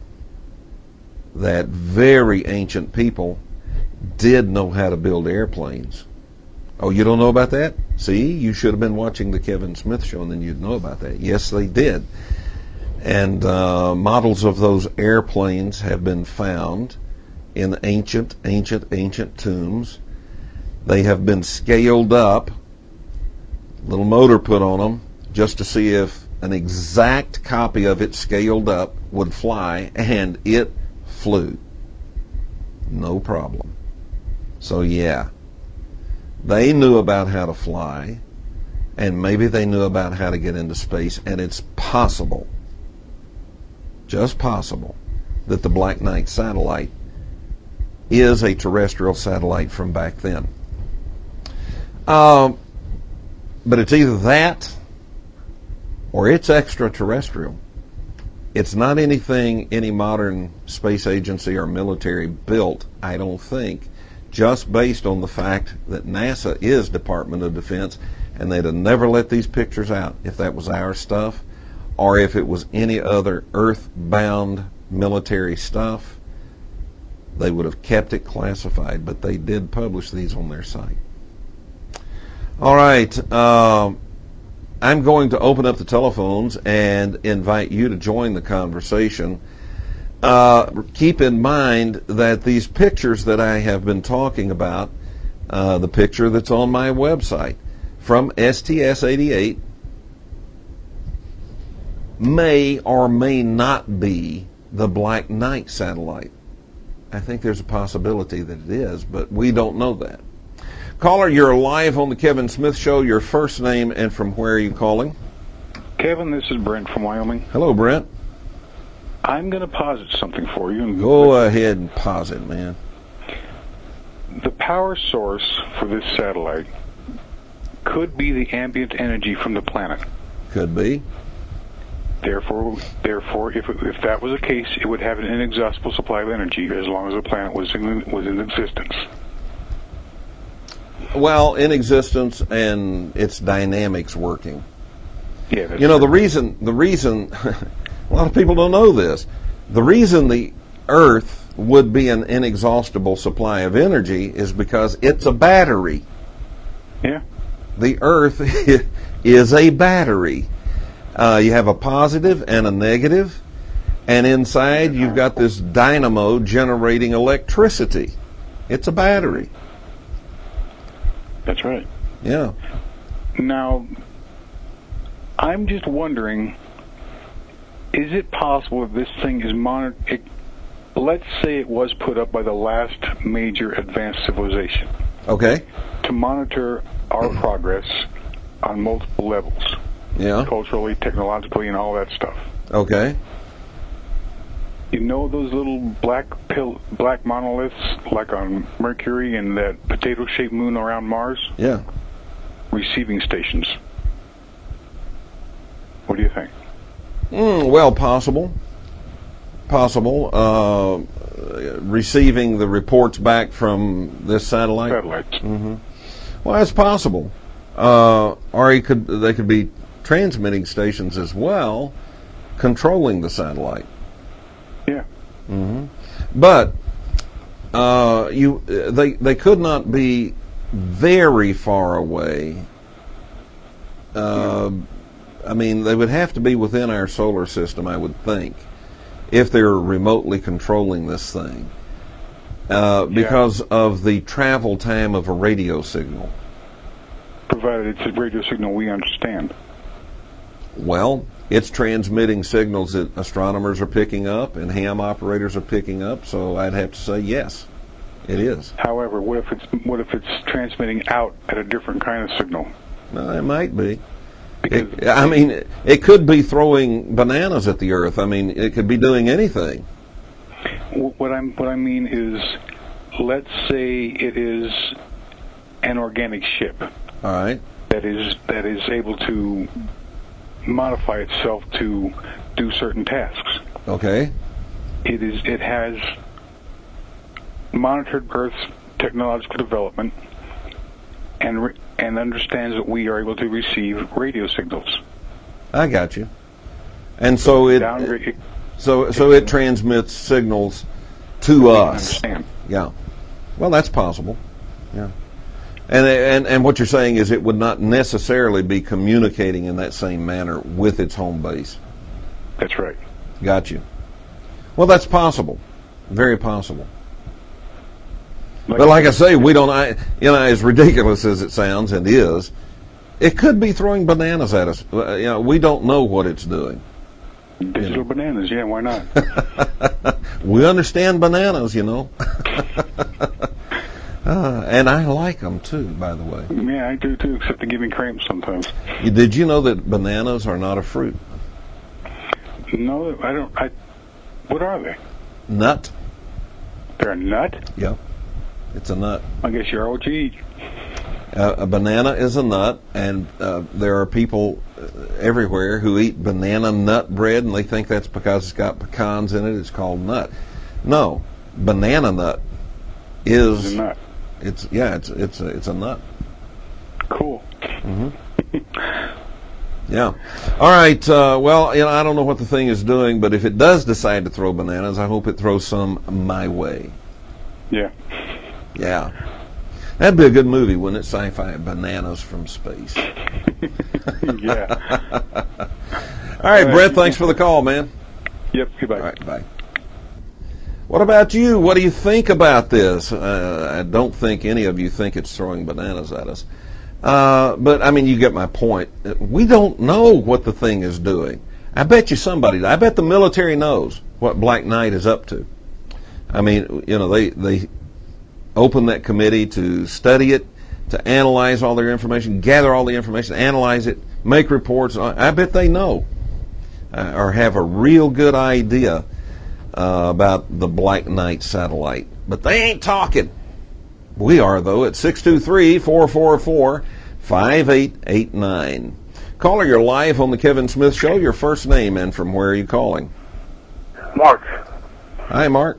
that very ancient people did know how to build airplanes. Oh, you don't know about that? See, you should have been watching the Kevin Smith Show, and then you'd know about that. Yes, they did. And uh, models of those airplanes have been found in ancient, ancient, ancient tombs. They have been scaled up, little motor put on them, just to see if an exact copy of it scaled up would fly, and it flew. No problem. So yeah, they knew about how to fly, and maybe they knew about how to get into space, and it's possible, just possible, that the Black Knight satellite is a terrestrial satellite from back then. Um, but it's either that or it's extraterrestrial. It's not anything any modern space agency or military built, I don't think, just based on the fact that NASA is Department of Defense, and they'd have never let these pictures out if that was our stuff, or if it was any other earthbound military stuff. They would have kept it classified, but they did publish these on their site. All right. Uh, I'm going to open up the telephones and invite you to join the conversation. Uh, keep in mind that these pictures that I have been talking about, uh, the picture that's on my website from S T S eighty-eight, may or may not be the Black Knight satellite. I think there's a possibility that it is, but we don't know that. Caller, you're live on the Kevin Smith Show. Your first name and from where are you calling? Kevin, this is Brent from Wyoming. Hello, Brent. I'm going to posit something for you. Go ahead and posit, man. The power source for this satellite could be the ambient energy from the planet. Could be. Therefore, therefore, if it, if that was the case, it would have an inexhaustible supply of energy as long as the planet was in, was in existence. Well, in existence and its dynamics working. Yeah. That's you know, true. the reason, the reason, a lot of people don't know this. The reason the Earth would be an inexhaustible supply of energy is because it's a battery. Yeah. The Earth is a battery. Uh, you have a positive and a negative, and inside you've got this dynamo generating electricity. It's a battery. That's right. Yeah. Now, I'm just wondering, is it possible if this thing is monitored? Let's say it was put up by the last major advanced civilization. Okay. To monitor our progress on multiple levels. Yeah. Culturally, technologically, and all that stuff. Okay. You know those little black pill, black monoliths like on Mercury and that potato-shaped moon around Mars? Yeah. Receiving stations. What do you think? Mm, well, possible. Possible. Uh, receiving the reports back from this satellite. Satellites. Mm-hmm. Well, that's possible. Uh, or he could, they could be transmitting stations as well, controlling the satellite. Yeah. Mm-hmm. But uh, you, they they could not be very far away. Uh, I mean, they would have to be within our solar system, I would think, if they're remotely controlling this thing, uh, because yeah. of the travel time of a radio signal. Provided it's a radio signal we understand. Well, it's transmitting signals that astronomers are picking up and ham operators are picking up, so I'd have to say yes, it is. However, what if it's what if it's transmitting out at a different kind of signal? No, it might be. It, I mean, it could be throwing bananas at the Earth. I mean, it could be doing anything. What I'm what I mean is, let's say it is an organic ship. All right. That is that is able to modify itself to do certain tasks. Okay. It is. It has monitored Earth's technological development and re- and understands that we are able to receive radio signals. I got you. And so it, it so so it transmits signals to us. Understand. Yeah. Well, that's possible. Yeah. And, and and what you're saying is it would not necessarily be communicating in that same manner with its home base. That's right. Got you. Well, that's possible. Very possible. Like, but like I say, we don't, I, you know, as ridiculous as it sounds and is, it could be throwing bananas at us. You know, we don't know what it's doing. Digital you know. Bananas, yeah, why not? We understand bananas, you know. Uh, and I like them too, by the way. Yeah, I do too, except they give me cramps sometimes. Did you know that bananas are not a fruit? No, I don't. I. What are they? Nut. They're a nut? Yeah, it's a nut. I guess you're O G. Uh, a banana is a nut, and uh, there are people uh, everywhere who eat banana nut bread, and they think that's because it's got pecans in it. It's called nut. No, banana nut is it's a nut. It's yeah, it's it's a, it's a nut. Cool. Mm-hmm. Yeah. All right. Uh, well, you know, I don't know what the thing is doing, but if it does decide to throw bananas, I hope it throws some my way. Yeah. Yeah. That'd be a good movie, wouldn't it? Sci-fi bananas from space. Yeah. All right, Brett, thanks for the call, man. Yep, goodbye. All right, bye. What about you? What do you think about this? Uh, I don't think any of you think it's throwing bananas at us. Uh, but, I mean, you get my point. We don't know what the thing is doing. I bet you somebody, I bet the military knows what Black Knight is up to. I mean, you know, they, they open that committee to study it, to analyze all their information, gather all the information, analyze it, make reports. I bet they know uh, or have a real good idea uh, about the Black Knight satellite. But they ain't talking. We are, though, at six two three, four four four, five eight eight nine. Caller, you're live on the Kevin Smith Show. Your first name and from where are you calling? Mark. Hi, Mark.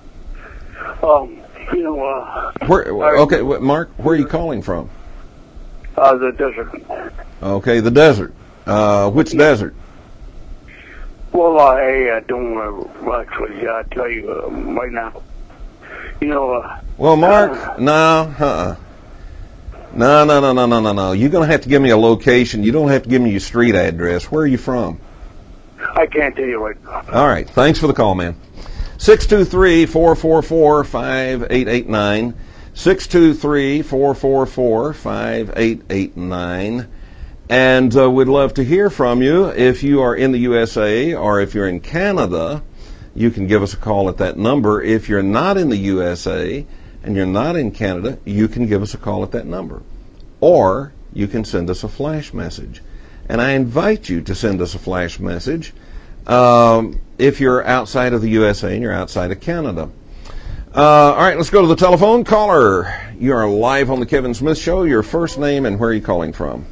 Um, you know, uh... Where, okay, Mark, where are you calling from? Uh, the desert. Okay, the desert. Uh, which yeah. desert? Well, I uh, don't uh, actually uh, tell you uh, right now. You know, uh... Well, Mark, uh, no, uh-uh. No, no, no, no, no, no, no. You're going to have to give me a location. You don't have to give me your street address. Where are you from? I can't tell you right now. All right. Thanks for the call, man. six two three, four four four, five eight eight nine. six two three, four four four, five eight eight nine. And uh, we'd love to hear from you. If you are in the U S A or if you're in Canada, you can give us a call at that number. If you're not in the U S A and you're not in Canada, you can give us a call at that number. Or you can send us a flash message. And I invite you to send us a flash message um, if you're outside of the U S A and you're outside of Canada. Uh, all right, let's go to the telephone. Caller, you are live on the Kevin Smith Show. Your first name and where are you calling from?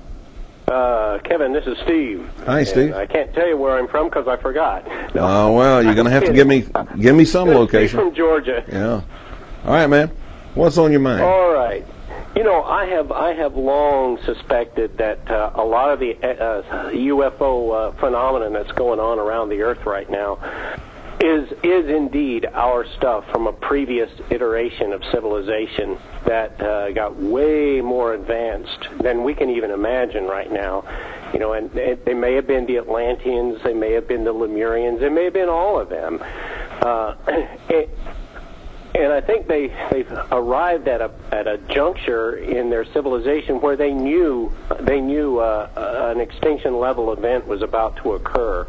Uh, Kevin, this is Steve. Hi, Steve. And I can't tell you where I'm from because I forgot. No. Oh, well, you're going to have to give me give me some location. From Georgia. Yeah. All right, man. What's on your mind? All right. You know, I have I have long suspected that uh, a lot of the uh, U F O uh, phenomenon that's going on around the Earth right now is is indeed our stuff from a previous iteration of civilization that uh, got way more advanced than we can even imagine right now. You know, and it, they may have been the Atlanteans, they may have been the Lemurians, they may have been all of them. Uh, it, And I think they they've arrived at a at a juncture in their civilization where they knew they knew uh, an extinction level event was about to occur,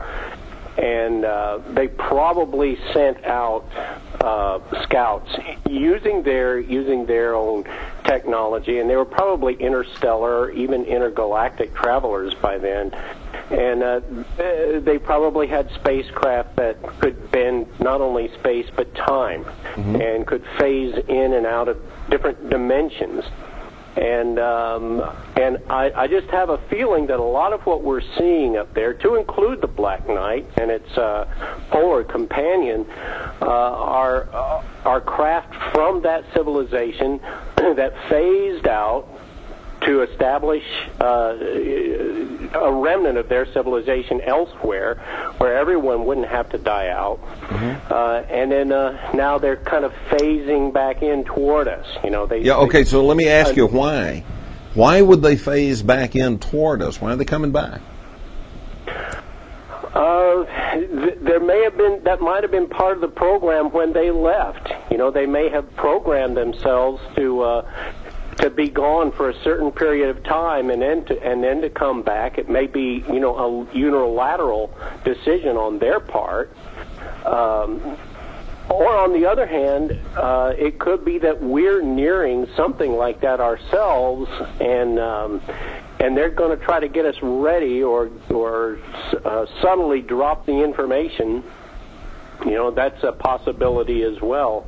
and uh, they probably sent out uh, scouts using their using their own technology, and they were probably interstellar or even intergalactic travelers by then. And uh, they probably had spacecraft that could bend not only space but time, mm-hmm. and could phase in and out of different dimensions. And um, and I, I just have a feeling that a lot of what we're seeing up there, to include the Black Knight and its uh, polar companion, uh, are uh, are craft from that civilization that phased out to establish uh, a remnant of their civilization elsewhere, where everyone wouldn't have to die out. Mm-hmm. Uh, and then uh, now they're kind of phasing back in toward us. You know, they. Yeah. Okay. They, so let me ask uh, you why. Why would they phase back in toward us? Why are they coming back? Uh, th- there may have been that might have been part of the program when they left. You know, they may have programmed themselves to. Uh, to be gone for a certain period of time and then to and then to come back. It may be, you know, a unilateral decision on their part. Um, or on the other hand, uh, it could be that we're nearing something like that ourselves, and um, and they're going to try to get us ready or or uh, subtly drop the information. You know, that's a possibility as well.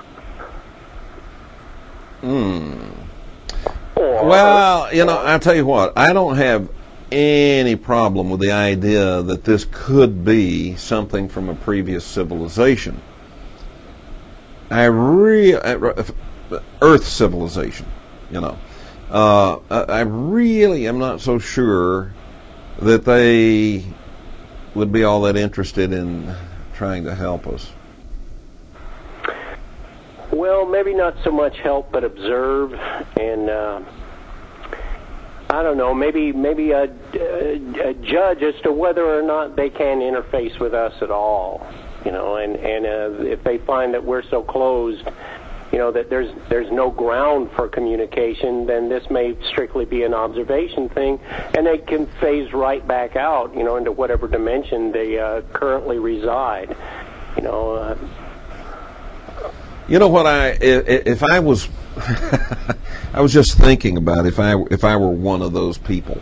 Hmm. Well, you know, I'll tell you what, I don't have any problem with the idea that this could be something from a previous civilization. I really, Earth civilization, you know. Uh, I really am not so sure that they would be all that interested in trying to help us. well, maybe not so much help, but observe and. Uh, I don't know, maybe maybe a, a, a judge as to whether or not they can interface with us at all, you know, and, and uh, if they find that we're so closed, you know, that there's there's no ground for communication, then this may strictly be an observation thing, and they can phase right back out, you know, into whatever dimension they uh, currently reside, you know. Uh, you know what, I if, if I was... I was just thinking about if I if I were one of those people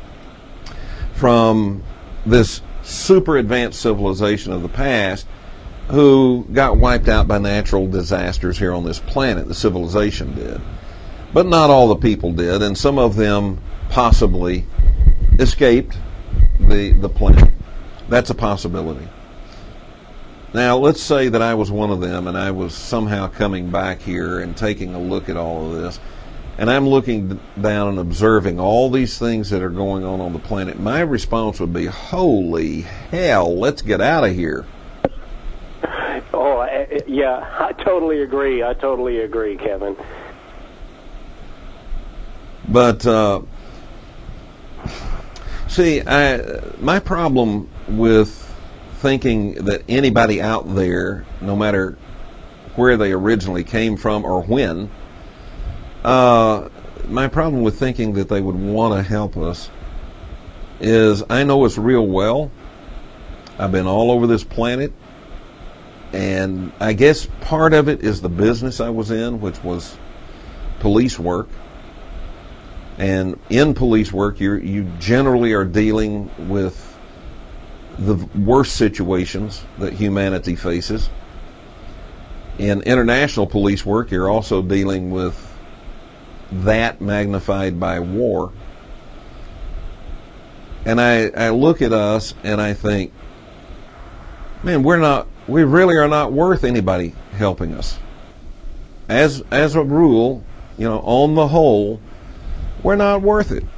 from this super advanced civilization of the past who got wiped out by natural disasters here on this planet. The civilization did, but not all the people did, and some of them possibly escaped the the planet. That's a possibility. Now, let's say that I was one of them and I was somehow coming back here and taking a look at all of this, and I'm looking down and observing all these things that are going on on the planet. My response would be, holy hell, let's get out of here. Oh, I, yeah, I totally agree. I totally agree, Kevin. But, uh, see, I, my problem with thinking that anybody out there, no matter where they originally came from or when, uh, my problem with thinking that they would want to help us is I know it's real well. I've been all over this planet, and I guess part of it is the business I was in, which was police work. And in police work, you you generally are dealing with the worst situations that humanity faces. In international police work, you're also dealing with that magnified by war. And I, I look at us and I think, man, we're not, we really are not worth anybody helping us. As, as a rule, you know, on the whole, we're not worth it.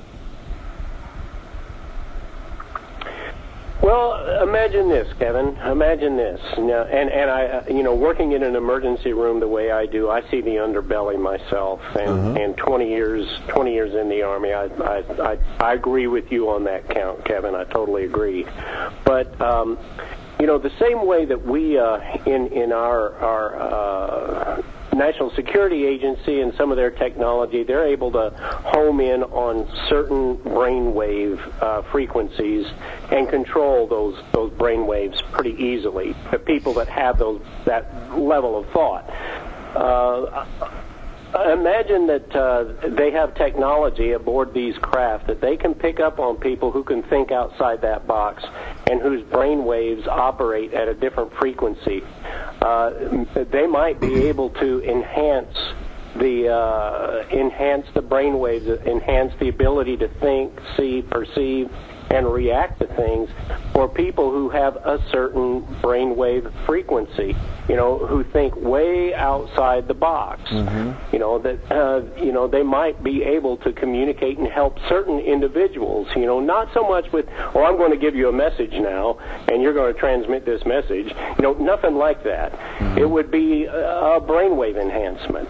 Well, imagine this, Kevin. Imagine this. Now, and and I, you know, working in an emergency room the way I do, I see the underbelly myself. And, uh-huh. and twenty years, twenty years in the Army, I, I, I, I agree with you on that count, Kevin. I totally agree. But um, you know, the same way that we uh, in in our our uh, National Security Agency and some of their technology, they're able to home in on certain brainwave uh, frequencies and control those those brainwaves pretty easily. The people that have those that level of thought. Uh, imagine that uh, they have technology aboard these craft that they can pick up on people who can think outside that box and whose brain waves operate at a different frequency. Uh, they might be able to enhance the uh, enhance the brain waves, enhance the ability to think, see, perceive, and react to things for people who have a certain brainwave frequency, you know, who think way outside the box. Mm-hmm. You know, that, uh, you know, they might be able to communicate and help certain individuals, you know, not so much with, oh, I'm going to give you a message now, and you're going to transmit this message. You know, nothing like that. Mm-hmm. It would be a, a brainwave enhancement.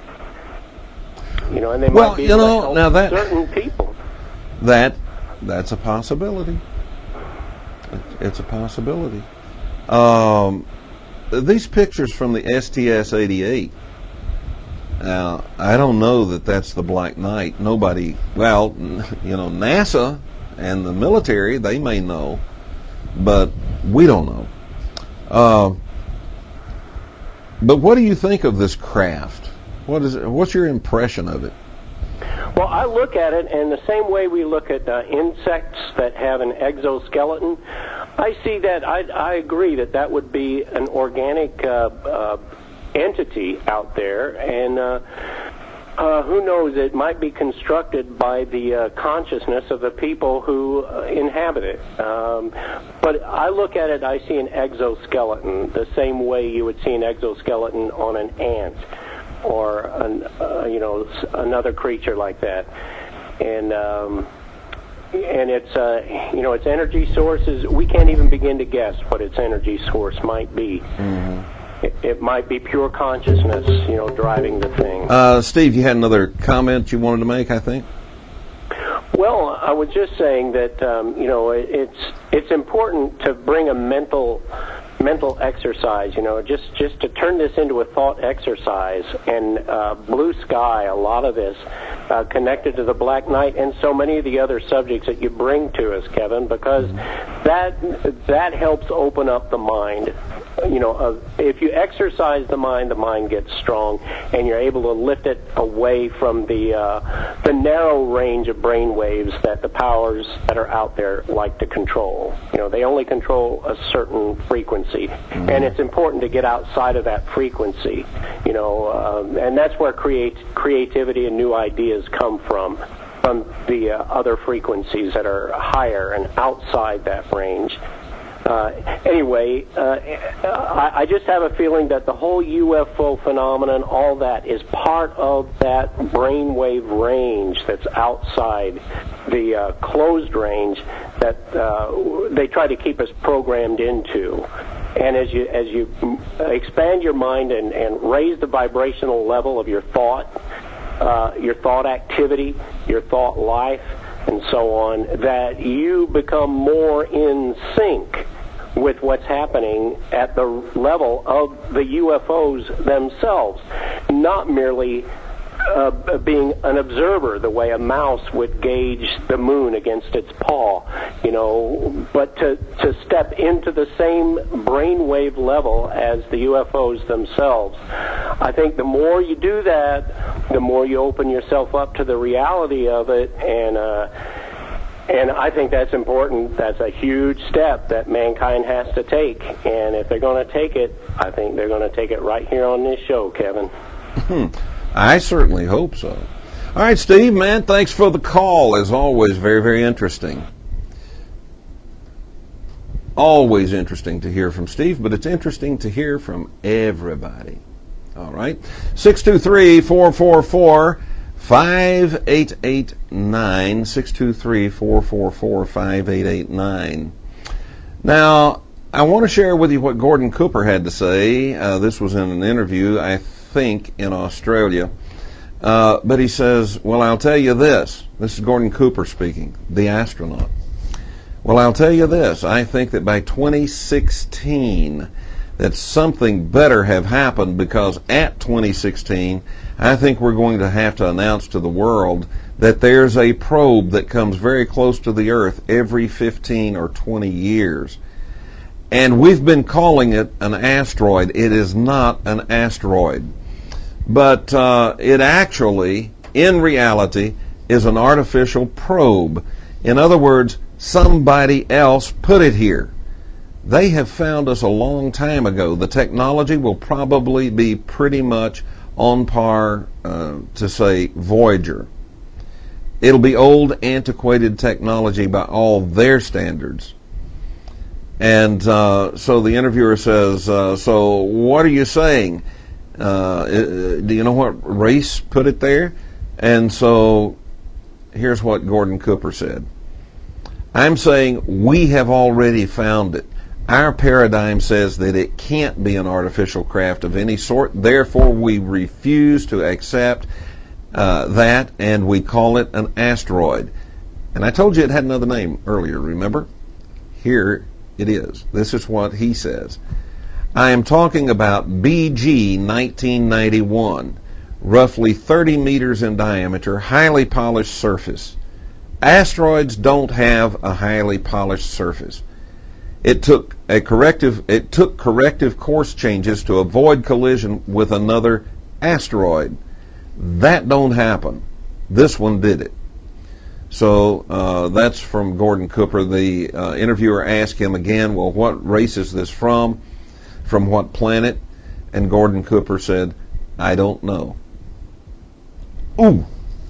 You know, and they well, might be you able know, to help now that, certain people. That That's a possibility. It's a possibility. Um, these pictures from the S T S eighty-eight, now, I don't know that that's the Black Knight. Nobody, well, you know, NASA and the military, they may know, but we don't know. Uh, but what do you think of this craft? What is? What's your impression of it? Well, I look at it, and the same way we look at uh, insects that have an exoskeleton, I see that, I, I agree that that would be an organic uh, uh, entity out there, and uh, uh, who knows, it might be constructed by the uh, consciousness of the people who uh, inhabit it. Um, but I look at it, I see an exoskeleton, the same way you would see an exoskeleton on an ant, or an, uh, you know, another creature like that, and um, and its uh, you know, its energy sources, we can't even begin to guess what its energy source might be. Mm-hmm. it, it might be pure consciousness, you know, driving the thing. Uh, Steve, you had another comment you wanted to make, I think? Well, I was just saying that, um, you know, it, it's it's important to bring a mental mental exercise, you know, just, just to turn this into a thought exercise. And uh, Blue Sky, a lot of this uh, connected to the Black Knight and so many of the other subjects that you bring to us, Kevin, because that that helps open up the mind. You know, uh, if you exercise the mind, the mind gets strong, and you're able to lift it away from the uh, the narrow range of brain waves that the powers that are out there like to control. You know, they only control a certain frequency, mm-hmm. and it's important to get outside of that frequency. You know, um, and that's where create creativity and new ideas come from, from the uh, other frequencies that are higher and outside that range. Uh, anyway, uh, I, I just have a feeling that the whole U F O phenomenon, all that, is part of that brainwave range that's outside the uh, closed range that uh, they try to keep us programmed into. And as you as you expand your mind and, and raise the vibrational level of your thought, uh, your thought activity, your thought life, and so on, that you become more in sync with what's happening at the level of the U F Os themselves, not merely uh, being an observer the way a mouse would gauge the moon against its paw, you know, but to, to step into the same brainwave level as the U F Os themselves. I think the more you do that, the more you open yourself up to the reality of it, and uh, And I think that's important. That's a huge step that mankind has to take. And if they're going to take it, I think they're going to take it right here on this show, Kevin. I certainly hope so. All right, Steve, man, thanks for the call. As always, very, very interesting. Always interesting to hear from Steve, but it's interesting to hear from everybody. All right. six two three, four four four, five eight eight nine, six two three, four four four, five eight eight nine. Now, I want to share with you what Gordon Cooper had to say. Uh, this was in an interview, I think, in Australia. Uh, but he says, well, I'll tell you this. This is Gordon Cooper speaking, the astronaut. Well, I'll tell you this. I think that by twenty sixteen, that something better have happened, because at twenty sixteen, I think we're going to have to announce to the world that there's a probe that comes very close to the Earth every fifteen or twenty years. And we've been calling it an asteroid. It is not an asteroid. But uh, it actually, in reality, is an artificial probe. In other words, somebody else put it here. They have found us a long time ago. The technology will probably be pretty much on par uh, to, say, Voyager. It'll be old, antiquated technology by all their standards. And uh, so the interviewer says, uh, so what are you saying? Uh, do you know what race put it there? And so here's what Gordon Cooper said. I'm saying we have already found it. Our paradigm says that it can't be an artificial craft of any sort. Therefore, we refuse to accept uh, that, and we call it an asteroid. And I told you it had another name earlier, remember? Here it is. This is what he says. I am talking about B G nineteen ninety-one, roughly thirty meters in diameter, highly polished surface. Asteroids don't have a highly polished surface. It took a corrective it took corrective course changes to avoid collision with another asteroid. That don't happen. This one did it. So uh, that's from Gordon Cooper. The uh, interviewer asked him again, well, what race is this from? From what planet? And Gordon Cooper said, I don't know. Ooh.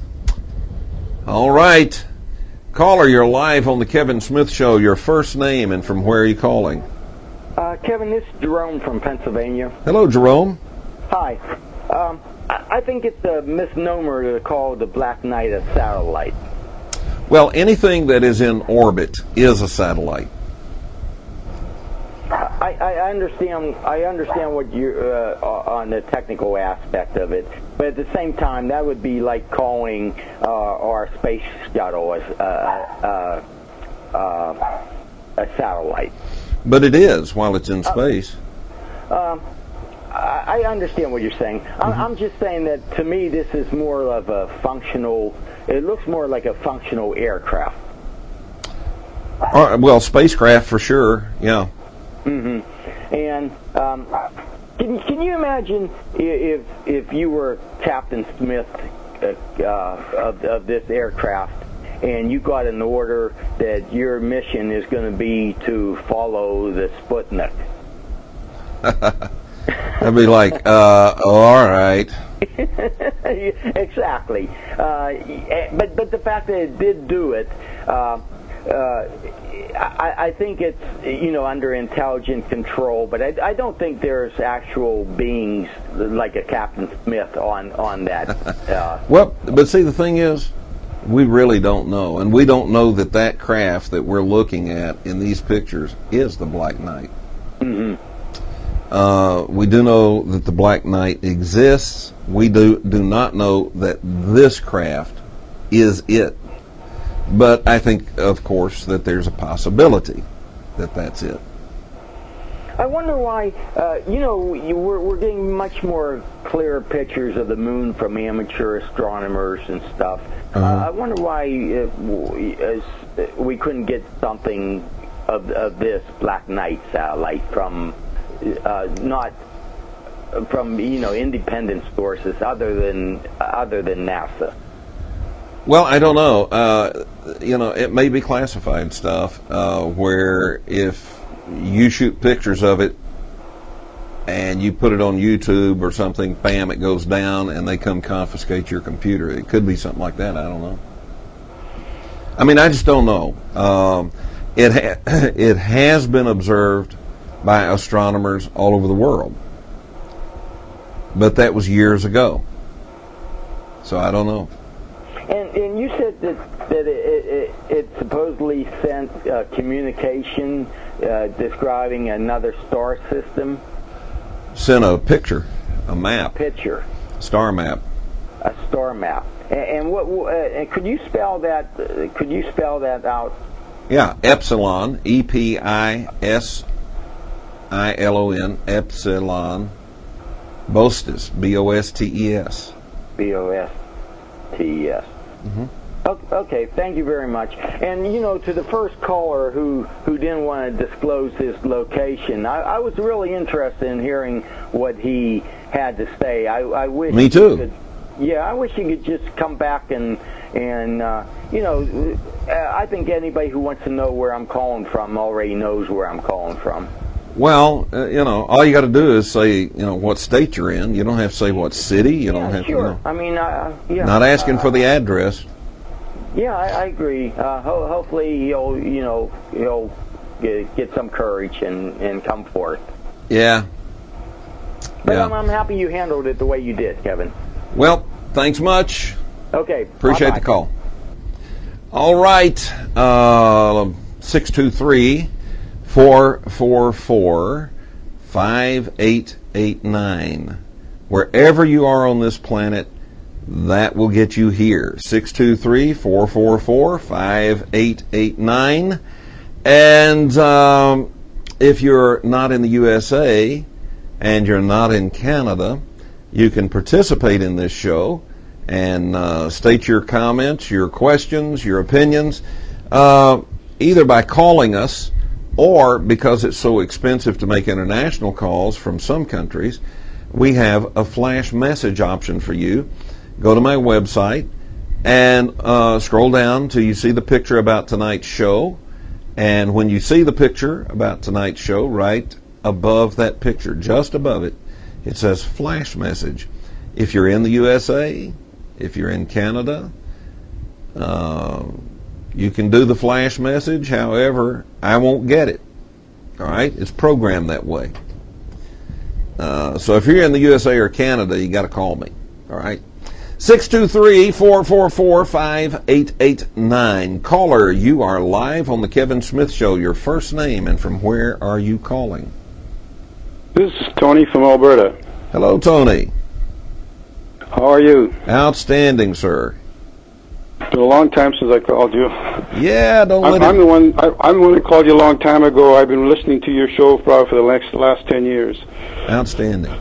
All right. Caller, you're live on the Kevin Smith Show. Your first name and from where are you calling? Uh, Kevin, this is Jerome from Pennsylvania. Hello, Jerome. Hi. Um, I, I think it's a misnomer to call the Black Knight a satellite. Well, anything that is in orbit is a satellite. I I, I understand. I understand what you uh, on the technical aspect of it, but at the same time, that would be like calling uh, our space shuttle as uh, uh, uh, a satellite. But it is while it's in space. Uh, um, I, I understand what you're saying. I'm, Mm-hmm. I'm just saying that to me, this is more of a functional. It looks more like a functional aircraft. Uh, well, spacecraft for sure. Yeah. Mm-hmm. And um, can can you imagine if if you were Captain Smith uh, uh, of of this aircraft, and you got an order that your mission is going to be to follow the Sputnik? I'd be like, uh, all right. Exactly. Uh, but but the fact that it did do it. Uh, Uh, I, I think it's, you know, under intelligent control, but I, I don't think there's actual beings like a Captain Smith on, on that. Uh, Well, but see, the thing is, we really don't know. And we don't know that that craft that we're looking at in these pictures is the Black Knight. mm-hmm. Uh, we do know that the Black Knight exists. We do, do not know that this craft is it. But I think, of course, that there's a possibility that that's it. I wonder why, uh, you know, you, we're, we're getting much more clearer pictures of the moon from amateur astronomers and stuff. Uh-huh. Uh, I wonder why it, w- as, we couldn't get something of, of this Black Knight satellite from uh, not from, you know, independent sources other than other than NASA. Well, I don't know. Uh, you know, it may be classified stuff uh, where if you shoot pictures of it and you put it on YouTube or something, bam, it goes down and they come confiscate your computer. It could be something like that. I don't know. I mean, I just don't know. Um, it ha- it has been observed by astronomers all over the world, but that was years ago. So I don't know. And, and you said that that it, it, it supposedly sent uh, communication uh, describing another star system. Sent a picture, a map, Picture, star map. a star map. And, and what? Uh, and could you spell that? Uh, could you spell that out? Yeah, Epsilon, E P I S I L O N, Epsilon, Bostes, B O S T E S. B O S T E S. Mm-hmm. Okay, thank you very much. And, you know, to the first caller who, who didn't want to disclose his location, I, I was really interested in hearing what he had to say. I, I wish Me too. He could, yeah, I wish he could just come back and, and uh, you know, I think anybody who wants to know where I'm calling from already knows where I'm calling from. Well, uh, you know, all you got to do is say, you know, what state you're in. You don't have to say what city. You don't yeah, have sure. to. You know, I mean, uh, yeah. not asking uh, for the address. Yeah, I, I agree. Uh, ho- hopefully, he'll, you know, he'll get, get some courage and, and come forth. Yeah. But yeah. I'm, I'm happy you handled it the way you did, Kevin. Well, thanks much. Okay. Appreciate bye-bye. the call. All right. Uh, six two three, four four four, five eight eight nine. Wherever you are on this planet, that will get you here. six two three, four four four, five eight eight nine. And um, if you're not in the U S A and you're not in Canada, you can participate in this show and uh, state your comments, your questions, your opinions, uh, either by calling us or, because it's so expensive to make international calls from some countries, we have a flash message option for you. Go to my website and uh, scroll down till you see the picture about tonight's show. And when you see the picture about tonight's show, right above that picture, just above it, it says flash message. If you're in the U S A, if you're in Canada, uh, you can do the flash message. However, I won't get it. All right? It's programmed that way. Uh, so if you're in the U S A or Canada, you got to call me. All right? six two three, four four four, five eight eight nine. Caller, you are live on the Kevin Smith Show. Your first name and from where are you calling? This is Tony from Alberta. Hello, Tony. How are you? Outstanding, sir. It's been a long time since I called you. Yeah, don't I'm, let I'm it... the one. I, I'm the one that called you a long time ago. I've been listening to your show probably for the last last ten years. Outstanding.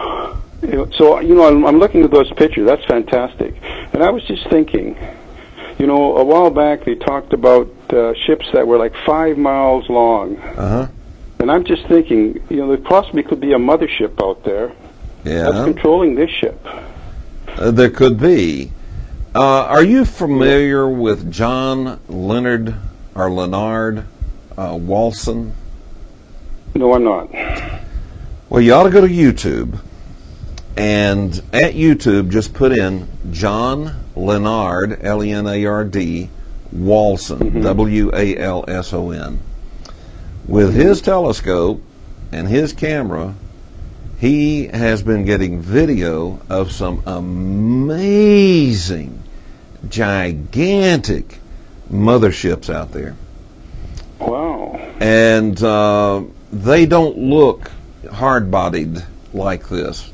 So you know, I'm, I'm looking at those pictures. That's fantastic. And I was just thinking, you know, a while back they talked about uh, ships that were like five miles long. Uh huh. And I'm just thinking, you know, there possibly could be a mothership out there Yeah. that's controlling this ship. Uh, there could be. Uh, are you familiar with John Leonard or Leonard uh, Walson? No, I'm not. Well, you ought to go to YouTube, and at YouTube just put in John Leonard, L E N A R D, Walson, Mm-hmm. W A L S O N. With his telescope and his camera, he has been getting video of some amazing, gigantic motherships out there. Wow. And uh, they don't look hard-bodied like this.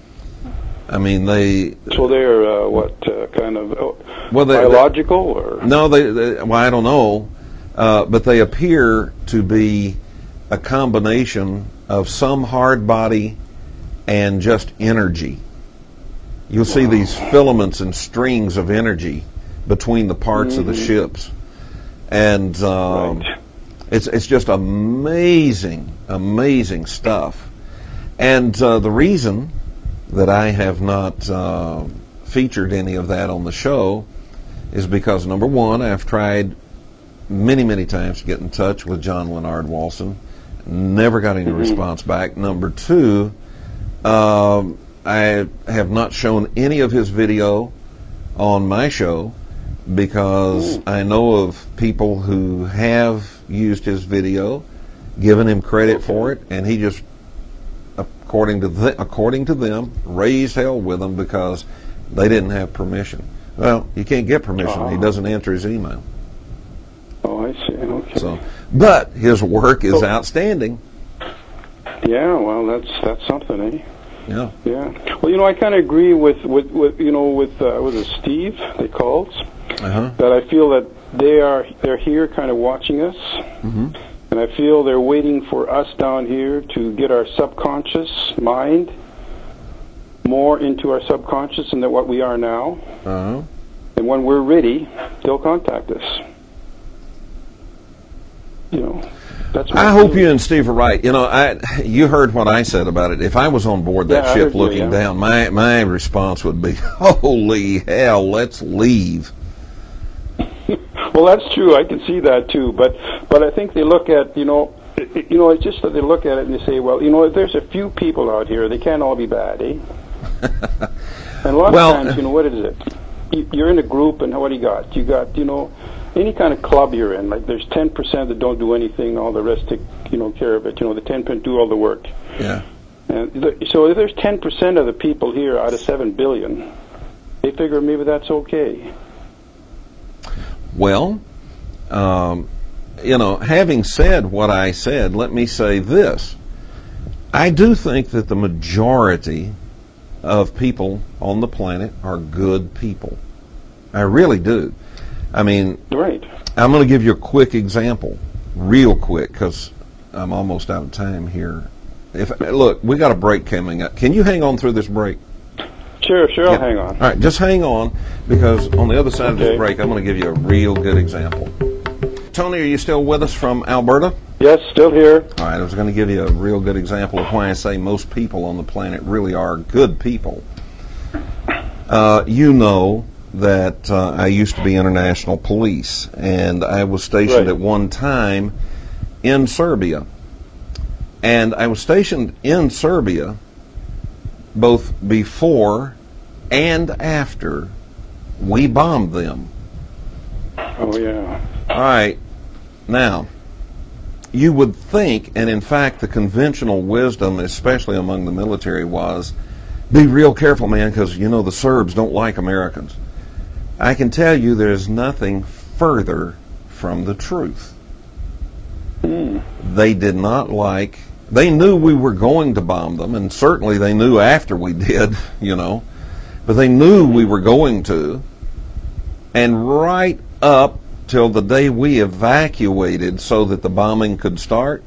I mean, they... So they're uh, what uh, kind of uh, Well, they- biological or? No, they, they well, I don't know, uh, but they appear to be a combination of some hard body and just energy. You'll see these filaments and strings of energy between the parts of the ships, and um, Right. it's it's just amazing, amazing stuff. And uh, the reason that I have not uh, featured any of that on the show is because, number one, I've tried many, many times to get in touch with John Leonard Walson, never got any Mm-hmm. response back. Number two, um, I have not shown any of his video on my show because Mm. I know of people who have used his video, given him credit for it, and he just, according to the, according to them, raised hell with them because they didn't have permission. Well, you can't get permission. Uh-huh. He doesn't answer his email. Oh, I see. Okay. So, but his work is So- outstanding. Yeah. Well, that's that's something, eh? Yeah. Yeah. Well, you know, I kind of agree with, with, with you know with uh, with it Steve they called Uh-huh. that I feel that they are they're here kind of watching us, Mm-hmm. and I feel they're waiting for us down here to get our subconscious mind more into our subconscious than what we are now. Uh-huh. And when we're ready, they'll contact us. You know, that's. my I hope feeling. you and Steve are right. You know, I you heard what I said about it. If I was on board that Yeah, I ship heard you, looking yeah. down, my my response would be, "Holy hell, let's leave." Well, that's true. I can see that too. But but I think they look at you know it- it- you know it's just that they look at it and they say, well, you know, if there's a few people out here, they can't all be bad, eh? And a lot Well- of times, you know, what is it? You- You're in a group, and what do you got? You got you know any kind of club you're in. Like there's ten percent that don't do anything, all the rest take you know care of it. You know, the ten percent do all the work. Yeah. And th- so if there's ten percent of the people here out of seven billion, they figure maybe that's okay. Well, um, you know, having said what I said, let me say this. I do think that the majority of people on the planet are good people. I really do. I mean, Right. I'm going to give you a quick example, real quick, because I'm almost out of time here. If look, we got a break coming up. Can you hang on through this break? Sure, sure, I'll Yeah. hang on. All right, just hang on, because on the other side of this Okay. break, I'm going to give you a real good example. Tony, are you still with us from Alberta? Yes, still here. All right, I was going to give you a real good example of why I say most people on the planet really are good people. Uh, you know that uh, I used to be international police, and I was stationed Right. at one time in Serbia. And I was stationed in Serbia both before and after we bombed them. Oh, yeah. All right. Now, you would think, and in fact the conventional wisdom, especially among the military, was be real careful, man, because, you know, the Serbs don't like Americans. I can tell you there's nothing further from the truth. Mm. They did not like they knew we were going to bomb them, and certainly they knew after we did, you know, but they knew we were going to. And right up till the day we evacuated so that the bombing could start,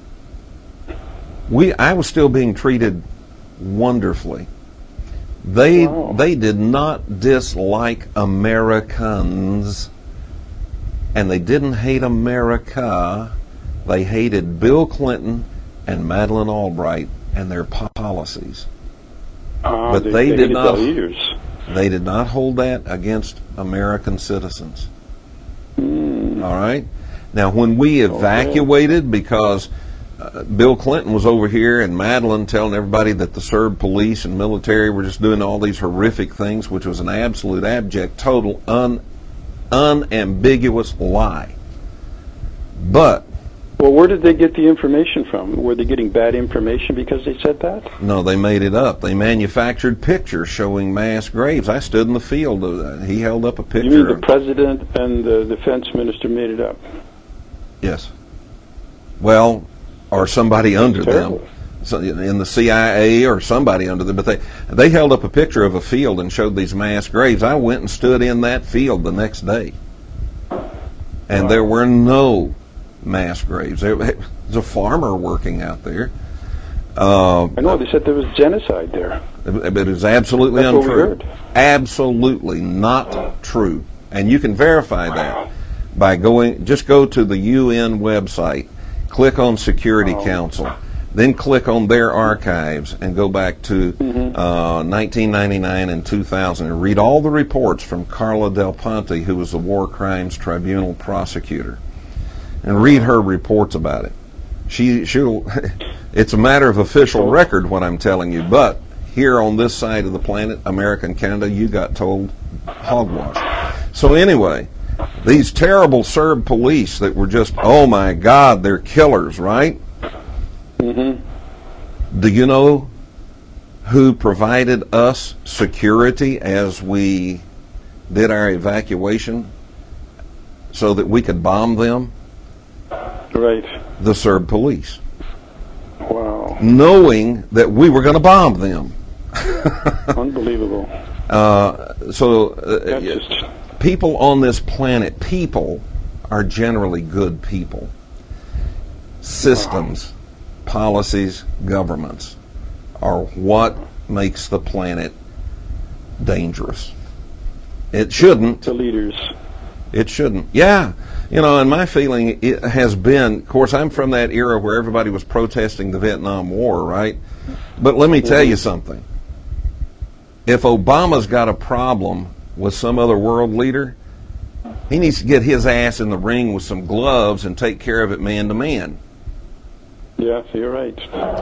we I was still being treated wonderfully. They Wow. they did not dislike Americans, and they didn't hate America. They hated Bill Clinton and Madeleine Albright and their policies. Uh, But they, they they did hated not- the leaders. They did not hold that against American citizens. Mm. All right? Now, when we evacuated, because uh, Bill Clinton was over here and Madeleine telling everybody that the Serb police and military were just doing all these horrific things, which was an absolute, abject, total, un, unambiguous lie. But Well, where did they get the information from? Were they getting bad information because they said that? no, they made it up. They manufactured pictures showing mass graves. I stood in the field. Uh, he held up a picture. You mean the of- president and the defense minister made it up? Yes. Well, or somebody under terrible. them, so in the C I A or somebody under them. But they they held up a picture of a field and showed these mass graves. I went and stood in that field the next day, and Wow. there were no mass graves. There was a farmer working out there. Uh, I know, they said there was genocide there. but it is absolutely That's what we untrue. heard. Absolutely not true. And you can verify that by going, just go to the U N website, click on Security Oh. Council, then click on their archives and go back to Mm-hmm. uh, nineteen ninety-nine and two thousand and read all the reports from Carla Del Ponte, who was the War Crimes Tribunal prosecutor, and read her reports about it. She, she'll, it's a matter of official record what I'm telling you, but here on this side of the planet, America and Canada, you got told hogwash. So anyway, these terrible Serb police that were just, oh my God, they're killers, right? Mm-hmm. Do you know who provided us security as we did our evacuation so that we could bomb them? Right. The Serb police, Wow. knowing that we were going to bomb them. Unbelievable. Uh, so uh, That's just... people on this planet, people are generally good people. Systems, policies, governments are what makes the planet dangerous. It shouldn't. The leaders. It shouldn't. Yeah. You know, and my feeling it has been, of course, I'm from that era where everybody was protesting the Vietnam War, right? But let me tell you something. If Obama's got a problem with some other world leader, he needs to get his ass in the ring with some gloves and take care of it man to man. Yeah, you're right.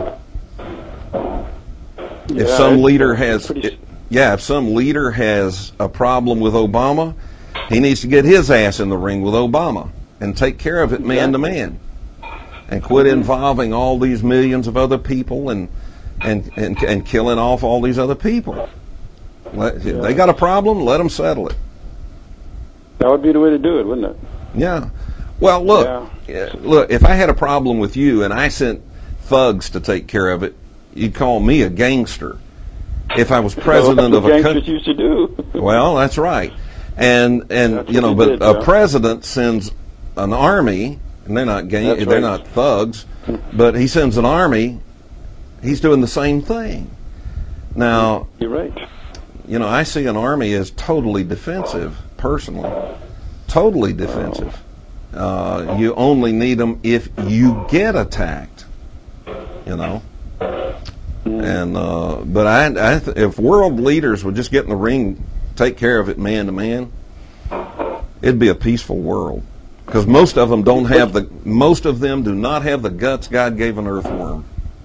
If Yeah, some it's, leader uh, has, pretty s- yeah, if some leader has a problem with Obama, he needs to get his ass in the ring with Obama and take care of it man to man, and quit involving all these millions of other people and and and, and killing off all these other people. Let, if they got a problem, let them settle it. That would be the way to do it, wouldn't it? Yeah. Well, look, Yeah. yeah, look. If I had a problem with you and I sent thugs to take care of it, you'd call me a gangster. If I was president Well, of that's a what country, gangsters used to do. well, that's right. And and That's you know, what he but did, a yeah. president sends an army, and they're not gang, That's they're right. not thugs, but he sends an army. He's doing the same thing. Now, You're right. you know, I see an army as totally defensive, personally, totally defensive. Uh, you only need them if you get attacked. You know. And uh, but I, I th- if world leaders would just get in the ring, take care of it man to man, it'd be a peaceful world. Because most of them don't have the most of them do not have the guts God gave an earthworm.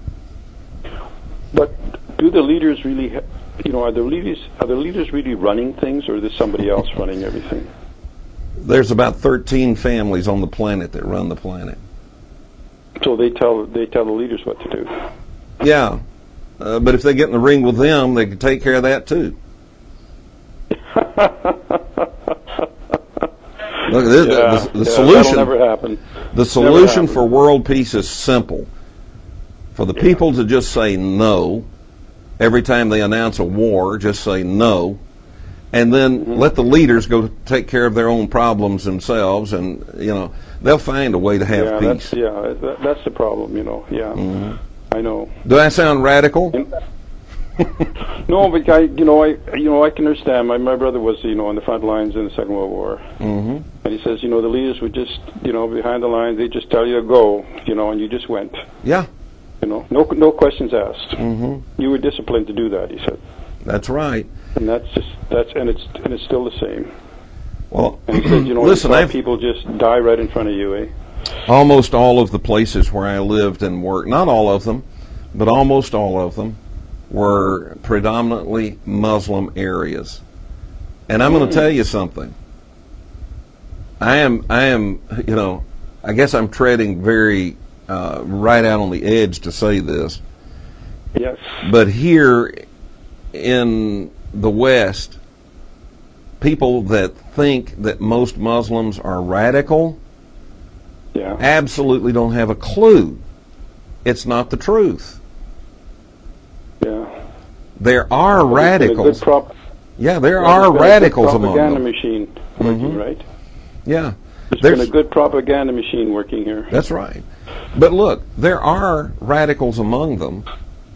But do the leaders really, ha- you know, are the leaders are the leaders really running things, or is there somebody else running everything? There's about thirteen families on the planet that run the planet. So they tell they tell the leaders what to do. Yeah, uh, but if they get in the ring with them, they can take care of that too. Look, this, Yeah, the, the yeah, solution. that'll never happen. The solution happen. for world peace is simple. For the people to just say no, every time they announce a war, just say no, and then mm-hmm. let the leaders go take care of their own problems themselves, and, you know, they'll find a way to have yeah, peace. That's, yeah, that, that's the problem, you know, yeah. Mm-hmm. I know. Do I sound radical? No, but I, you know, I, you know, I can understand. My my brother was, you know, on the front lines in the Second World War, mm-hmm. and he says, you know, the leaders would just, you know, behind the lines, they just tell you to go, you know, and you just went. Yeah. You know, no no questions asked. Mm-hmm. You were disciplined to do that, he said. That's right. And that's just that's and it's and it's still the same. Well, and he said, you know, listen, I've, people just die right in front of you, eh? Almost all of the places where I lived and worked, not all of them, but almost all of them, were predominantly Muslim areas. And I'm going to tell you something. I am, I am, you know, I guess I'm treading very uh, right out on the edge to say this. Yes. But here in the West, people that think that most Muslims are radical, yeah, absolutely don't have a clue. It's not the truth. Yeah. There are well, radicals. Prop- yeah, there well, are radicals among them. Propaganda machine working, mm-hmm. right? Yeah. There's, There's been a good propaganda machine working here. That's right. But look, there are radicals among them,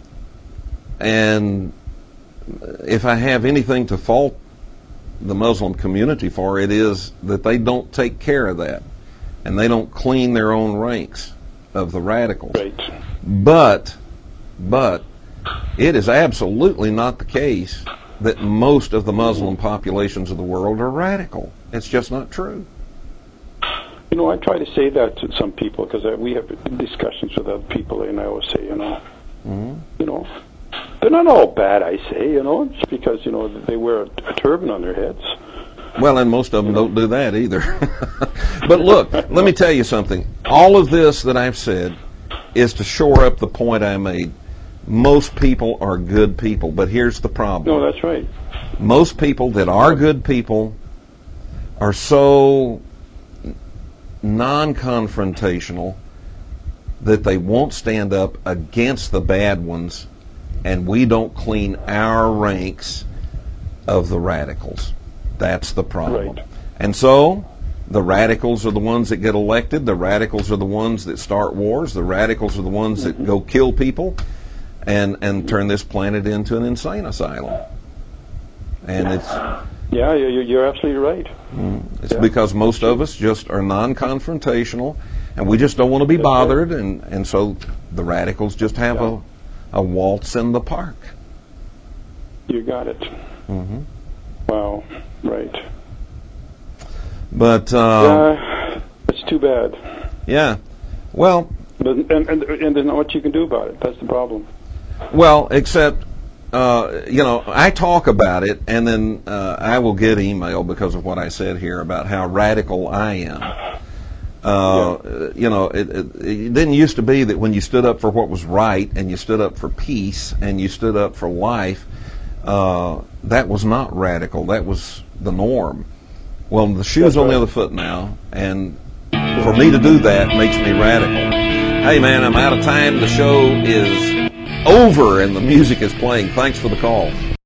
and if I have anything to fault the Muslim community for, it is that they don't take care of that, and they don't clean their own ranks of the radicals. Right. But, but, it is absolutely not the case that most of the Muslim populations of the world are radical. It's just not true. You know, I try to say that to some people because we have discussions with other people, and I always say, you know, mm-hmm. you know, they're not all bad, I say, you know, just because, you know, they wear a, a turban on their heads. Well, and most of them don't do that either. But look, let me tell you something. All of this that I've said is to shore up the point I made. Most people are good people, but here's the problem. No, that's right. Most people that are good people are so non-confrontational that they won't stand up against the bad ones, and we don't clean our ranks of the radicals. That's the problem. Right. And so the radicals are the ones that get elected. The radicals are the ones that start wars. The radicals are the ones that go kill people and and turn this planet into an insane asylum. And it's yeah, you're, you're absolutely right. It's yeah. because most of us just are non-confrontational, and we just don't want to be That's bothered, right. and and so the radicals just have yeah. a a waltz in the park. You got it. Mm-hmm. Wow. Right. But uh, yeah, it's too bad. Yeah. Well. But, and, and and there's not much you can do about it. That's the problem. Well, except uh, you know, I talk about it, and then uh, I will get email because of what I said here about how radical I am. Uh, yeah. You know, it, it, it didn't used to be that when you stood up for what was right, and you stood up for peace, and you stood up for life, uh, that was not radical. That was the norm. Well, the shoe's That's on right. the other foot now, and for me to do that makes me radical. Hey, man, I'm out of time. The show is over, and the music is playing. Thanks for the call.